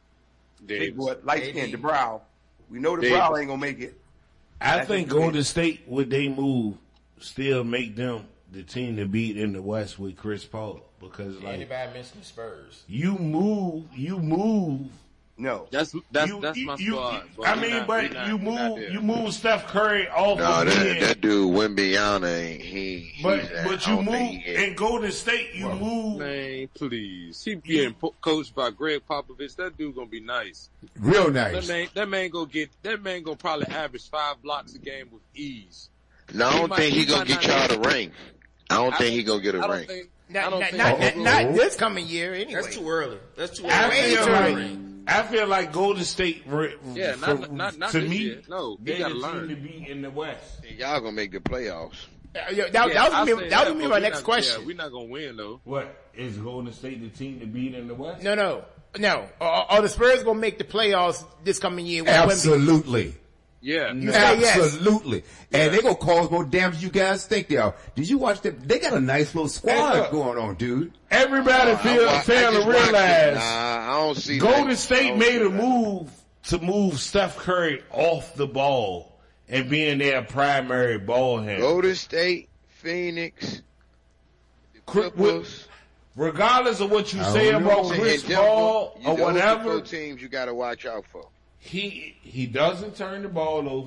big boy, light skin, DeBrow. We know DeBrow ain't gonna make it. I That's think just Golden State, would they move, still make them the team to beat in the West with Chris Paul because like Anybody mention the Spurs? you move, you move. No, That's that's You, that's you, my you, squad. but I we mean, not- but we not- you we not move, there. you move Steph Curry off No, of that, being, that dude Wimbyana ain't he. He's but that. but I you don't move think he is. in Golden State, you move. Man, please. He being po- coached by Greg Popovich. That dude gonna be nice. Real That nice. man, that man gonna get. That man gonna probably average five blocks a game with ease. No, I He don't might- think he he gonna might get not y'all the ring. I don't think he gonna get a I don't ring. think. I Not, don't not, think. not, not, Uh-oh. not this coming year anyway. That's too early. That's too I early. feel too like early. I feel like Golden State. re- Yeah, for- not- not- not to this me. year. No, he they gotta the learn. team to beat in the West. Y'all gonna make the playoffs. Uh, yeah, that, Yeah, that was I'll gonna say be, that was gonna be but my we next not- question. Yeah, we're not gonna win though. What is Golden State the team to beat in the West? No, no, no. Are, are the Spurs gonna make the playoffs this coming year? with Wemby? Absolutely. Yeah, You say yes. Absolutely. And they gonna cause more damage you guys think they are. Did you watch that? They got a nice little squad Hey, look. going on, dude. Everybody I feel, wa- I fail to just watched it. realize Nah, I don't see Golden that. I State don't made see a that. move to move Steph Curry off the ball and being their primary ball handler. Golden State, Phoenix, the Cri- Clippers. Regardless of what you I say don't know. about And Chris Denver, Paul you- or those are the whatever, four teams you gotta watch out for. he he doesn't turn the ball over.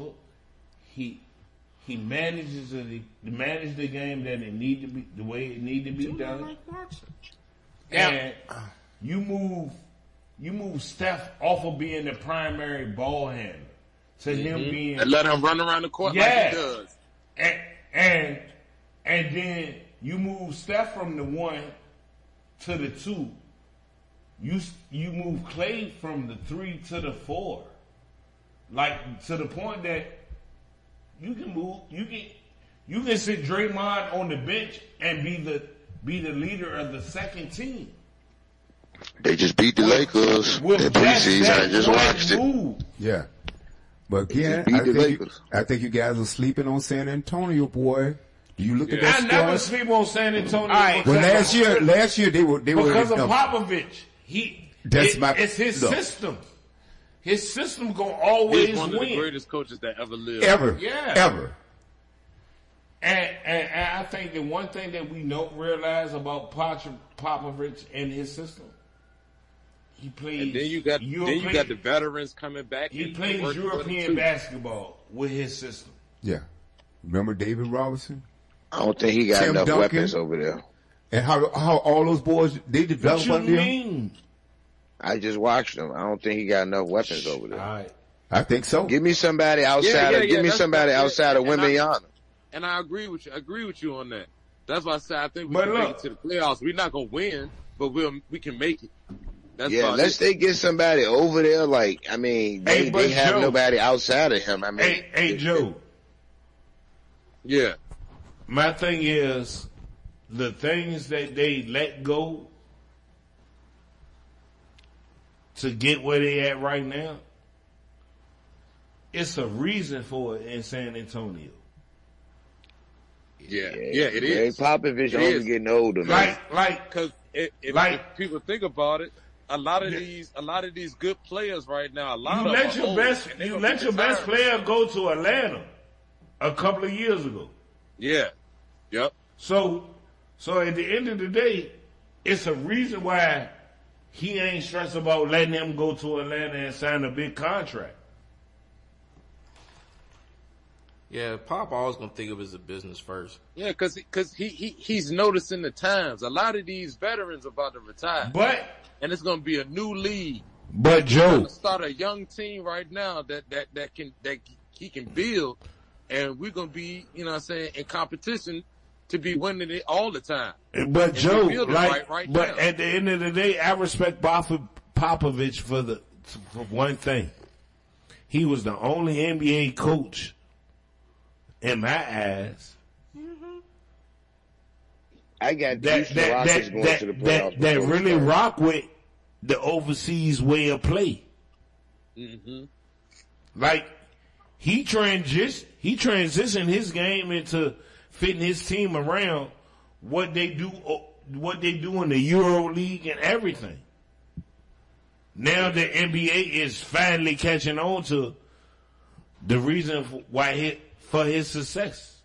He he manages the manage the game that it need to be the way it need to be done. Yeah. And you move you move Steph off of being the primary ball handler to him being and let him run around the court Yeah. like he does. and and and then you move Steph from the one to the two. You you move Clay from the three to the four, like to the point that you can move. You can You can sit Draymond on the bench and be the be the leader of the second team. They just beat the Lakers in preseason. I just watched it. Yeah. But again, I think, you, I think you guys are sleeping on San Antonio, boy. Do you look yeah. at that I squad? never sleep on San Antonio. Right. Well, last of, year, last year they were they because were of Popovich. He that's it, my it's his look. system. His system gonna always He's one win. of the greatest coaches that ever lived. Ever, yeah, ever. And, and, and I think the one thing that we don't realize about Popovich and his system, he plays. And then you got European, then you got the veterans coming back. He plays European basketball with his system. Yeah, remember David Robinson? I don't think he got Tim enough Duncan, weapons over there. And how how all those boys they developed what under you him? Mean? I just watched them. I don't think he got enough weapons over there. All right. I think so. Give me somebody outside. Yeah, yeah, of, yeah, give me somebody outside of Wembanyama. And I agree with you. I agree with you on that. That's why I said I think we but can look, make it to the playoffs. We're not gonna win, but we'll we can make it. That's yeah, unless it. they get somebody over there. Like I mean, they, hey, they have Joe, nobody outside of him. I mean, hey, hey Joe. Yeah. My thing is the things that they let go to get where they at right now. It's a reason for it in San Antonio. Yeah, yeah, yeah, it is. Popovich only is. getting older, man. Like, like, because if, if, like, if people think about it, a lot of yeah. these, a lot of these good players right now, a lot you of let them your old, best, you let your best player go to Atlanta a couple of years ago. Yeah, yep. So, so at the end of the day, it's a reason why he ain't stressed about letting him go to Atlanta and sign a big contract. Yeah, Pop always gonna think of it as a business first. Yeah, cause, cause he, he, he's noticing the times. A lot of these veterans are about to retire. But, and it's gonna be a new league. But Joe, start a young team right now that, that, that can, that he can build, and we're gonna be, you know what I'm saying, in competition to be winning it all the time. But and Joe, like, right, right but now. at the end of the day, I respect Popovich for the, for one thing. He was the only N B A coach in my eyes. I got that that that going that, to the that, that really rock with the overseas way of play. Mm-hmm. Like he transition he transitioned his game into fitting his team around what they do what they do in the Euro League and everything. Now the N B A is finally catching on to the reason why he, for his success.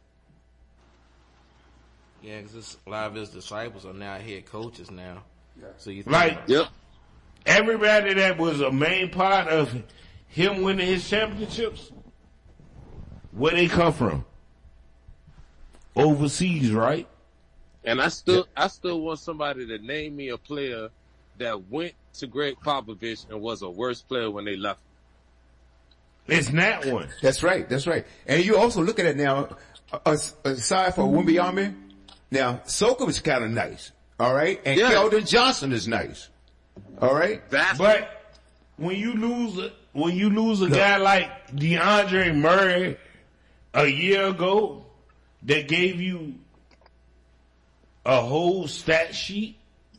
Yeah, because a lot of his disciples are now head coaches now. Yeah. So you think like, yep. everybody that was a main part of him winning his championships, where they come from? Overseas, right? And I still, I still want somebody to name me a player that went to Greg Popovich and was a worse player when they left. It's not one. That's right. That's right. And you also look at it now, uh, aside from Wembanyama, now Soka is kind of nice. All right. And yeah. Keldon Johnson is nice. All right. That's but when you lose, a, when you lose a no. guy like DeAndre Murray a year ago that gave you a whole stat sheet,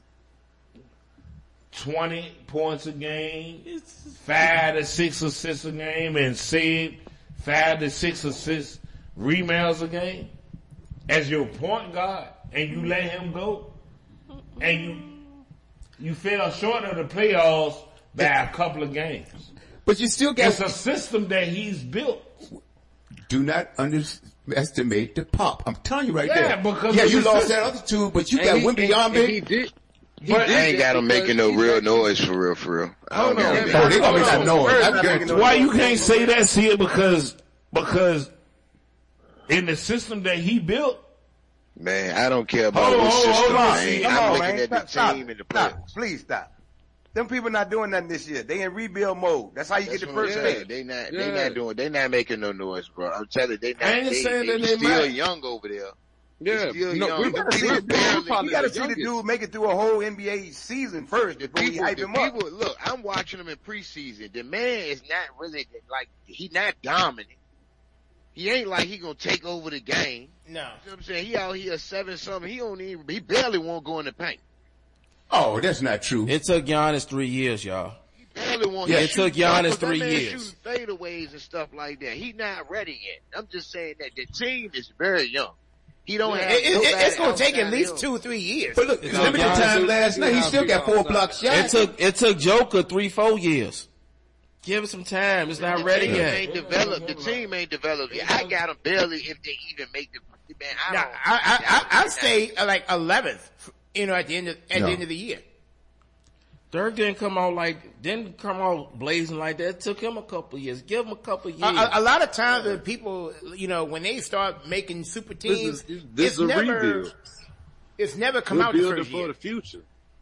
twenty points a game, five to six assists a game, and saved five to six assists, rebounds a game as your point guard, and you let him go, and you you fell short of the playoffs by a couple of games. But you still got it's a system that he's built. Do not underestimate the Pop. I'm telling you right yeah, there. Because yeah, you lost system. that other two, but you and got Wembanyama. He did. But I ain't got them making no real noise for real, for real. I don't know. Oh, they gonna make that noise. Why you can't say that, see it? Because, because in the system that he built. Man, I don't care about hold what on, system, hold on, man. Come I'm on, looking man. at Stop, the stop, team and the stop. players. Please stop. Them people not doing nothing this year. They in rebuild mode. That's how you That's get the what, first yeah, pick. They not, yeah. they not doing, they not making no noise, bro. I'm telling you, they not, I ain't they, saying they, that they still might. young over there. Yeah, still no, young. we You gotta see, We're the dude, barely you gotta the see the youngest. dude make it through a whole N B A season first The before people, you hype the him up. people, look, I'm watching him in preseason. The man is not really, like, he not dominant. He ain't like he gonna take over the game. No. You know what I'm saying? He out here seven something. He don't even, he barely won't go in the paint. Oh, that's not true. It took Giannis three years, y'all. He barely won't. Yeah, he it shoot, took Giannis that three man years. shooting fadeaways and stuff like that. He not ready yet. I'm just saying that the team is very young. He don't Yeah, have. it, it, nobody it's going to take at outside least him. two, three years. But look, It's limited not time Giannis. last night. He still got four block It shots. took it took Joker three, four years. Give it some time. It's not The ready team yet. ain't developed. The team ain't developed yet. I got them barely if they even make the. Man, I Now, don't. I, I, I, I stay uh, like eleventh, you know, at the end of, at No. the end of the year. Dirk didn't come out like didn't come out blazing like that. It took him a couple of years. Give him a couple of A, years. a, a lot of times when people, you know, when they start making super This teams, is, this it's is a never, rebuild. it's never come We're out the building first for year. the future.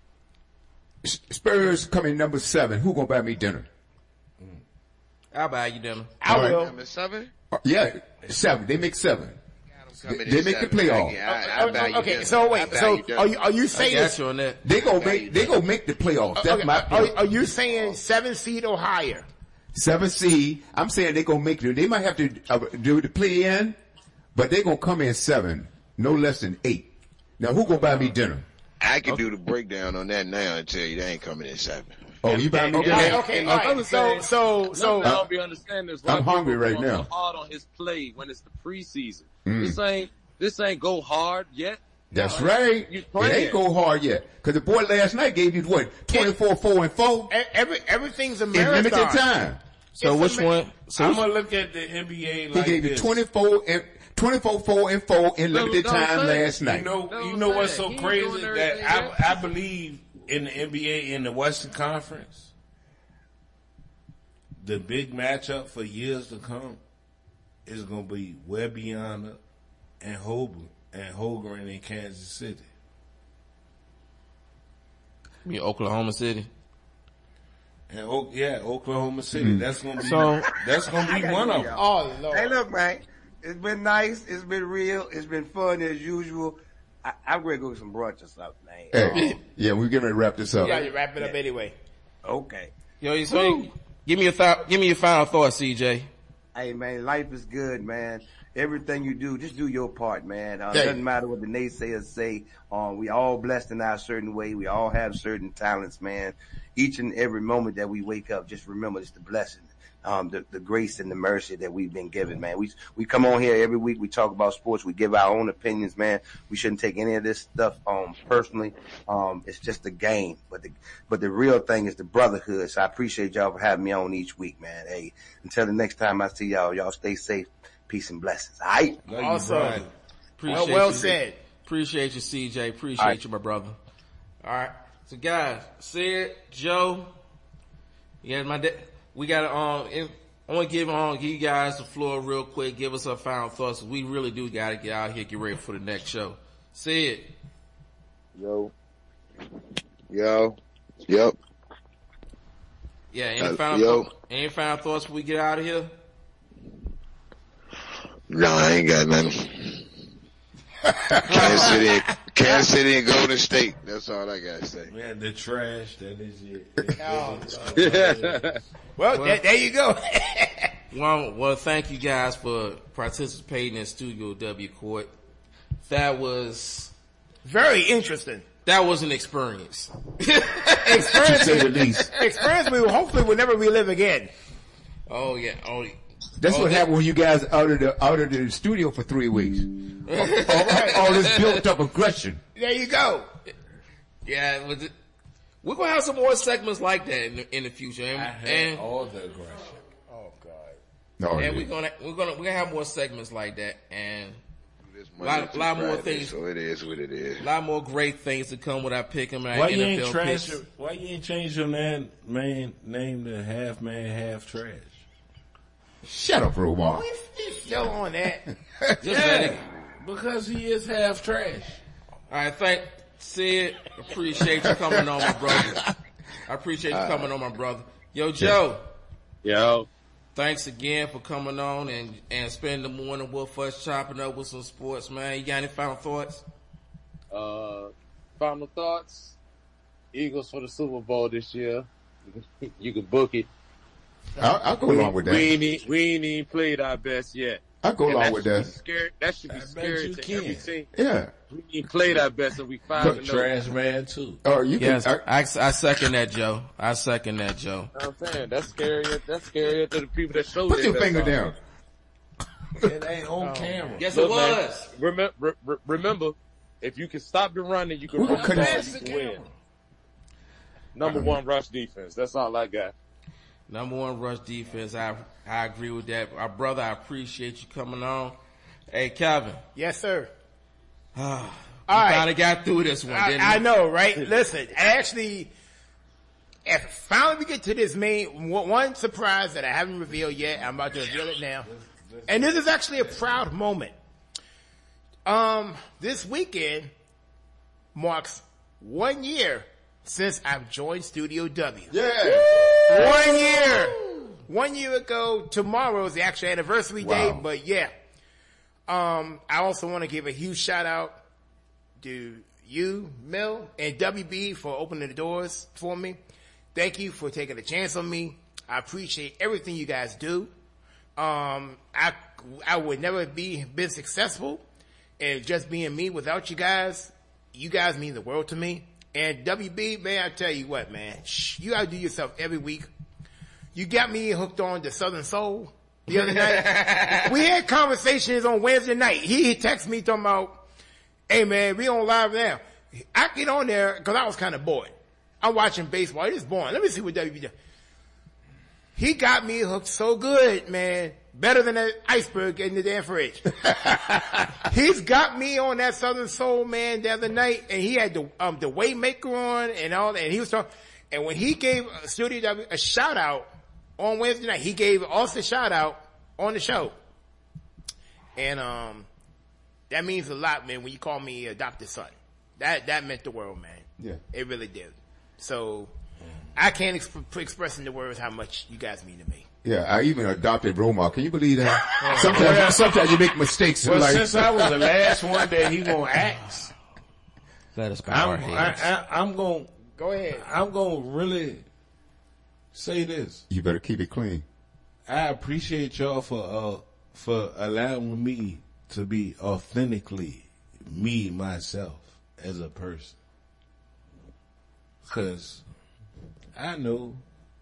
Spurs coming number seven. Who gonna buy me dinner? I'll buy you dinner. I All right. will. Number seven. Uh, yeah, seven. They make seven. Coming They- in they make the seven. playoff. I, I, I buy you Okay, dinner. so I wait, buy so you dinner. are you, are you I saying, got you on that. They gonna make. They gonna make the playoffs. That's okay, my are, point. are you saying seven seed or higher? Seven seed. I'm saying they gonna make it. They might have to uh, do the play in, but they gonna come in seven, no less than eight. Now who gonna buy me dinner? I can do the breakdown on that now and tell you they ain't coming in seven. Oh, you buy me Okay, dinner? okay, all right. So, so, so, I don't be understanding this. I'm hungry right Go now. hard on his play when it's the preseason. Mm. This ain't this ain't go hard yet. That's No, right. You It playing. ain't go hard yet. Cause the boy last night gave you what? twenty-four, four, and four e- every, everything's a in marathon. limited time. So It's which a ma- one? So I'm which, gonna look at the N B A He like gave you this. twenty-four and twenty-four, four, and four in No, limited no, time I'm saying, last night. You know, No, you I'm know what's so saying, he ain't crazy doing that everything I, yet. I believe in the N B A in the Western Conference, the big matchup for years to come is going to be Wembanyama and Hogan and Hogan in Kansas City. I mean, Oklahoma City. And oh, yeah, Oklahoma City. That's gonna be So- that's gonna be one of them. Oh, Lord. Hey, look, man. It's been nice. It's been real. It's been fun as usual. I, I'm going to go get some brunch or something, man. Hey, yeah, we're getting ready to wrap this up. You got to wrap it up anyway. Okay. Yo, you so give me your thought. Give me your final thoughts, C J. Hey, man, life is good, man. Everything you do, just do your part, man. Uh, Yeah. doesn't matter what the naysayers say. Um, we all blessed in our certain way. We all have certain talents, man. Each and every moment that we wake up, just remember it's the blessing, um, the, the grace and the mercy that we've been given, man. We, we come on here every week. We talk about sports. We give our own opinions, man. We shouldn't take any of this stuff, um, personally. Um, it's just a game, but the, but the real thing is the brotherhood. So I appreciate y'all for having me on each week, man. Hey, until the next time I see y'all, y'all stay safe. Peace and blessings. All right. Love you, Awesome. Brian. Appreciate Well, well you. said. Appreciate you, C J. Appreciate All right. you, my brother. All right. So guys, Sid, Joe, yeah, my da- we got to um. in- I want to give um give you guys the floor real quick. Give us our final thoughts. We really do got to get out here, get ready for the next show. Sid. Yo. Yo. Yep. Yeah. Any Uh, final yo. thoughts? Any final thoughts before we get out of here? No, I ain't got nothing. Kansas City, and, Kansas City and Golden State. That's all I gotta say. Man, the trash that is it. Oh, well, Well- there, there you go. Well, well, thank you guys for participating in Studio W Court. That was Very interesting. that was an experience. Experience, Say the least. experience we will hopefully will never relive again. Oh yeah. Oh. That's oh, what that- happened when you guys out of the out of the studio for three weeks. all, all this built up aggression. There you go. Yeah, with it, we're gonna have some more segments like that in the, in the future, and, I had and, all the aggression. Oh, God. No, and we're gonna we're gonna we're gonna have more segments like that, and This Lot- Monday through lot more Friday, things. So it is what it is. a lot more great things to come with our pick 'em and our Why you N F ain't L trash? picks. Your, why you ain't change your man, man name to half man, half trash? Shut up, Romar. We we still on that. Just let it. Because he is half trash. All right, thank Sid. Appreciate you coming on, my brother. I appreciate you coming on, my brother. Yo, Joe. Yo. Thanks again for coming on and, and spending the morning with us, chopping up with some sports, man. You got any final thoughts? Uh, final thoughts. Eagles for the Super Bowl this year. You can book it. I'll, I'll go along with We that. ain't, e- we ain't even played our best yet. I go And along that with should be that. scary. That should be I bet scary you to can. every team. Yeah. We need to play that best and we five Put and oh. trash man too. Or you Yes, can. I, I second that, Joe. I second that, Joe. You know what I'm saying? That's scary. That's scary to the people that show Put their your best finger on. down. It ain't on camera. Yes, Look, it man, was. remember, re- re- remember, if you can stop the running, you can Who run the couldn't- ball, you can win. Number one rush defense. That's all I got. Number one rush defense. I I agree with that. Our brother, I appreciate you coming on. Hey, Calvin. Yes, sir. We All right. finally got through this one, didn't I, I we? know, right? Listen, actually, if finally we get to this main one one surprise that I haven't revealed yet, I'm about to reveal it now. And this is actually a proud moment. Um, this weekend marks one year since I've joined Studio W. Yeah. One year. One year ago, tomorrow is the actual anniversary Wow. date, but yeah. Um, I also want to give a huge shout out to you, Mel, and W B for opening the doors for me. Thank you for taking a chance on me. I appreciate everything you guys do. Um, I, I would never be, been successful in just being me without you guys. You guys mean the world to me. And W B, man, I tell you what, man, shh, you gotta do yourself every week. You got me hooked on the Southern Soul the other night. We had conversations on Wednesday night. He texted me talking about, hey man, we on live now. I get on there because I was kind of bored. I'm watching baseball. It is boring. Let me see what W B does. He got me hooked so good, man. Better than that iceberg in the damn fridge. He's got me on that Southern Soul, man, the other night, and he had the um the Waymaker on and all that, and he was talking. And when he gave Studio W a shout out on Wednesday night, he gave us a shout out on the show, and um that means a lot, man. When you call me adopted son, that that meant the world, man. Yeah. It really did. So I can't exp- express in the words how much you guys mean to me. Yeah, I even adopted Roma. Can you believe that? Sometimes, sometimes you make mistakes. Well, like, since I was the last one that he gonna ask, Let us bow I'm, our I, heads. I, I'm gonna, Go ahead. I'm gonna really say this. you better keep it clean. I appreciate y'all for, uh, for allowing me to be authentically me, myself, as a person. Cause I know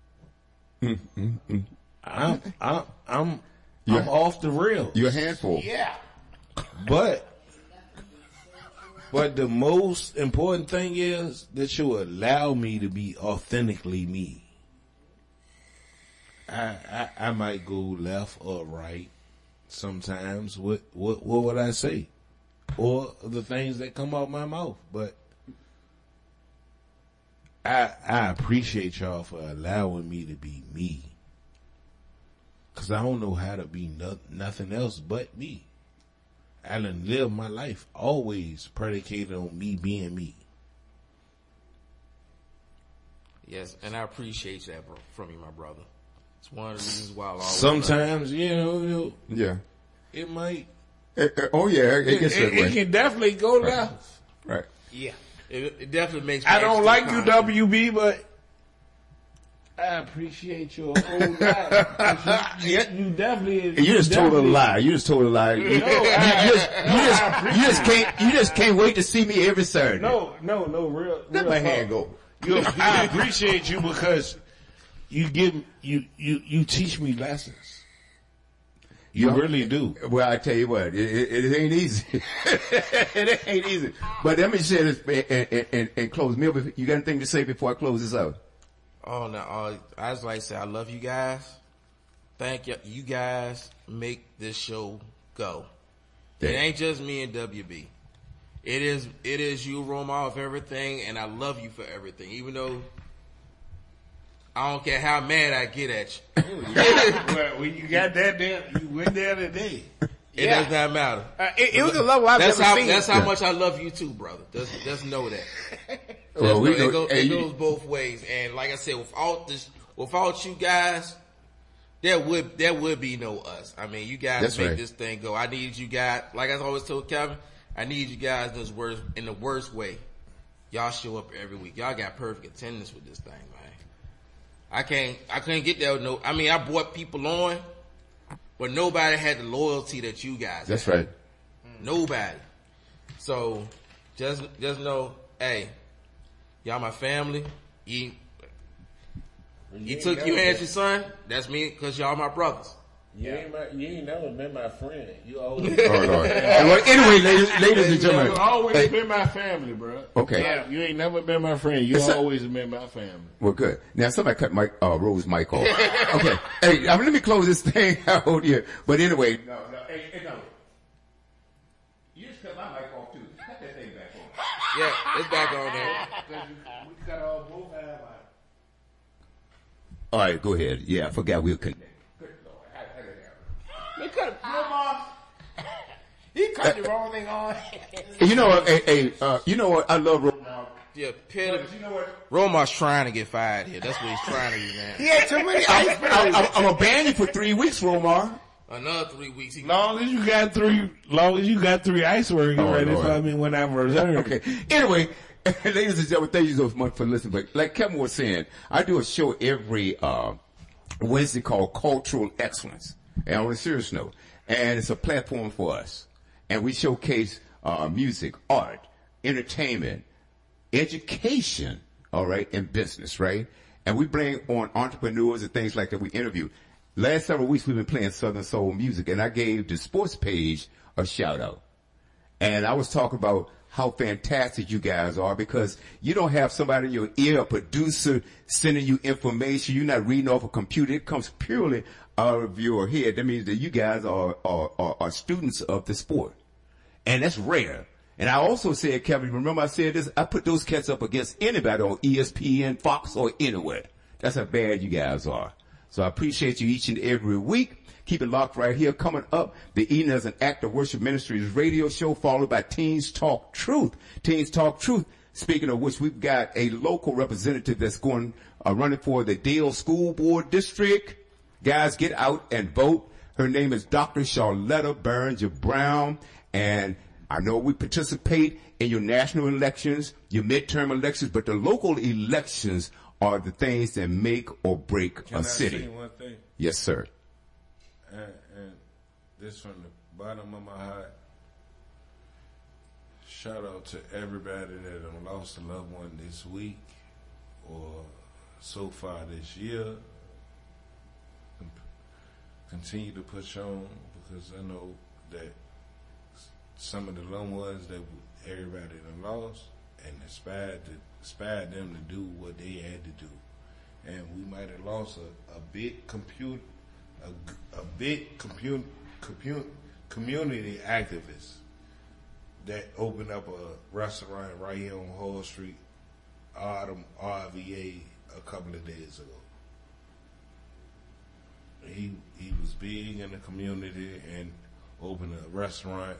I'm, I'm, I'm, You're- I'm off the rails. You're a handful. Yeah. But, but the most important thing is that you allow me to be authentically me. I, I, I might go left or right sometimes. What, what, what would I say? Or the things that come out my mouth. But I, I appreciate y'all for allowing me to be me. Cause I don't know how to be no, nothing else but me. I done lived my life always predicated on me being me. Yes, and I appreciate that bro, from you, my brother. It's one of the reasons why I always Sometimes, you know, you know, Yeah. it might. Eh, eh, oh yeah, it It, gets it, that way. it can definitely go left. Right. Yeah. It, it definitely makes me I don't extra like you, conscious. W B, but I appreciate you a whole lot. You, you definitely. You just told a definitely- lie. You just told a lie. You, you No, I- just, no, you just, I you just can't, you just can't wait to see me every Saturday. No, no, no, real. Let real my talk. hand go. You, I appreciate you because you give you you you teach me lessons. You really do. Well, I tell you what, it, it, it ain't easy. It ain't easy. But let me say this and, and, and, and close. Milby, you got anything to say before I close this out? Oh no, uh, I just like to say I love you guys. Thank you. You guys make this show go. It ain't just me and W B. It is, it is you, Roma, of everything, and I love you for everything. Even though I don't care how mad I get at you. Well, when you got that there, you went there today. It Yeah. does not matter. Uh, it, it was a level I've That's never how, seen. that's how Yeah. much I love you too, brother. Just, just know that. Just Well, we know, know- it, goes, hey, it you- goes both ways. And like I said, without this, without you guys, there would, there would be no us. I mean, you guys That's make right. this thing go. I need you guys, like I always told Kevin, I need you guys in the worst, in the worst way. Y'all show up every week. Y'all got perfect attendance with this thing, man. I can't, I couldn't get there with no, I mean, I brought people on, but nobody had the loyalty that you guys That's had. right. Nobody. So just just know, hey, y'all my family. You, you took you and your son. That's me because y'all my brothers. You ain't my, you ain't never been my friend. You always. Oh, Lord. Well, anyway, ladies, ladies and gentlemen, You always hey. been my family, bro. Okay. Yeah, you ain't never been my friend. You It's a- always been my family. Well, good. Now somebody cut Mike, uh, Rose mic off. Okay. Hey, I mean, let me close this thing out here. But anyway, no, no, hey, hey, no. You just cut my mic off too. Cut that thing back on. Yeah, it's back on there. We cut all both our mics. All right, go ahead. Yeah, I forgot we were connected. They cut it. Grandma. He cut the wrong thing on. You know what? Hey, hey, uh, you know what? I love Romar. Yeah, Petty. But you know what? Romar's trying to get fired here. That's what he's trying to do now. He had too many I'm, icebergs. I'm, I'm, I'm gonna ban you for three weeks, Romar. Another three weeks. He Long as you got three, long as you got three icebergs Oh, ready Lord. for me when I'm reserved. Okay. Anyway, ladies and gentlemen, thank you so much for listening. But like Kevin was saying, I do a show every uh, Wednesday called Cultural Excellence. And on a serious note, and it's a platform for us. And we showcase uh, music, art, entertainment, education, all right, and business, right? And we bring on entrepreneurs and things like that. We interview. Last several weeks we've been playing Southern Soul music, and I gave the sports page a shout out. And I was talking about how fantastic you guys are because you don't have somebody in your ear, a producer sending you information. You're not reading off a computer. It comes purely out of your head. That means that you guys are, are, are, are students of the sport. And that's rare. And I also said, Kevin, remember I said this? I put those cats up against anybody on E S P N, Fox, or anywhere. That's how bad you guys are. So I appreciate you each and every week. Keep it locked right here. Coming up, the Eden as an Act of Worship Ministries radio show, followed by Teens Talk Truth. Teens Talk Truth. Speaking of which, we've got a local representative that's going uh, running for the Dale School Board District. Guys, get out and vote. Her name is Doctor Charlotta Burns Brown, and I know we participate in your national elections, your midterm elections, but the local elections are the things that make or break Can a I city. say one thing? Yes, sir. And, and this from the bottom of my heart. Shout out to everybody that done lost a loved one this week or so far this year. Continue to push on because I know that some of the loved ones that everybody done lost and inspired to inspired them to do what they had to do. And we might have lost a, a big compute a, a big compute, compute, community activist that opened up a restaurant right here on Hall Street, Autumn R V A, a couple of days ago. He he was big in the community and opened a restaurant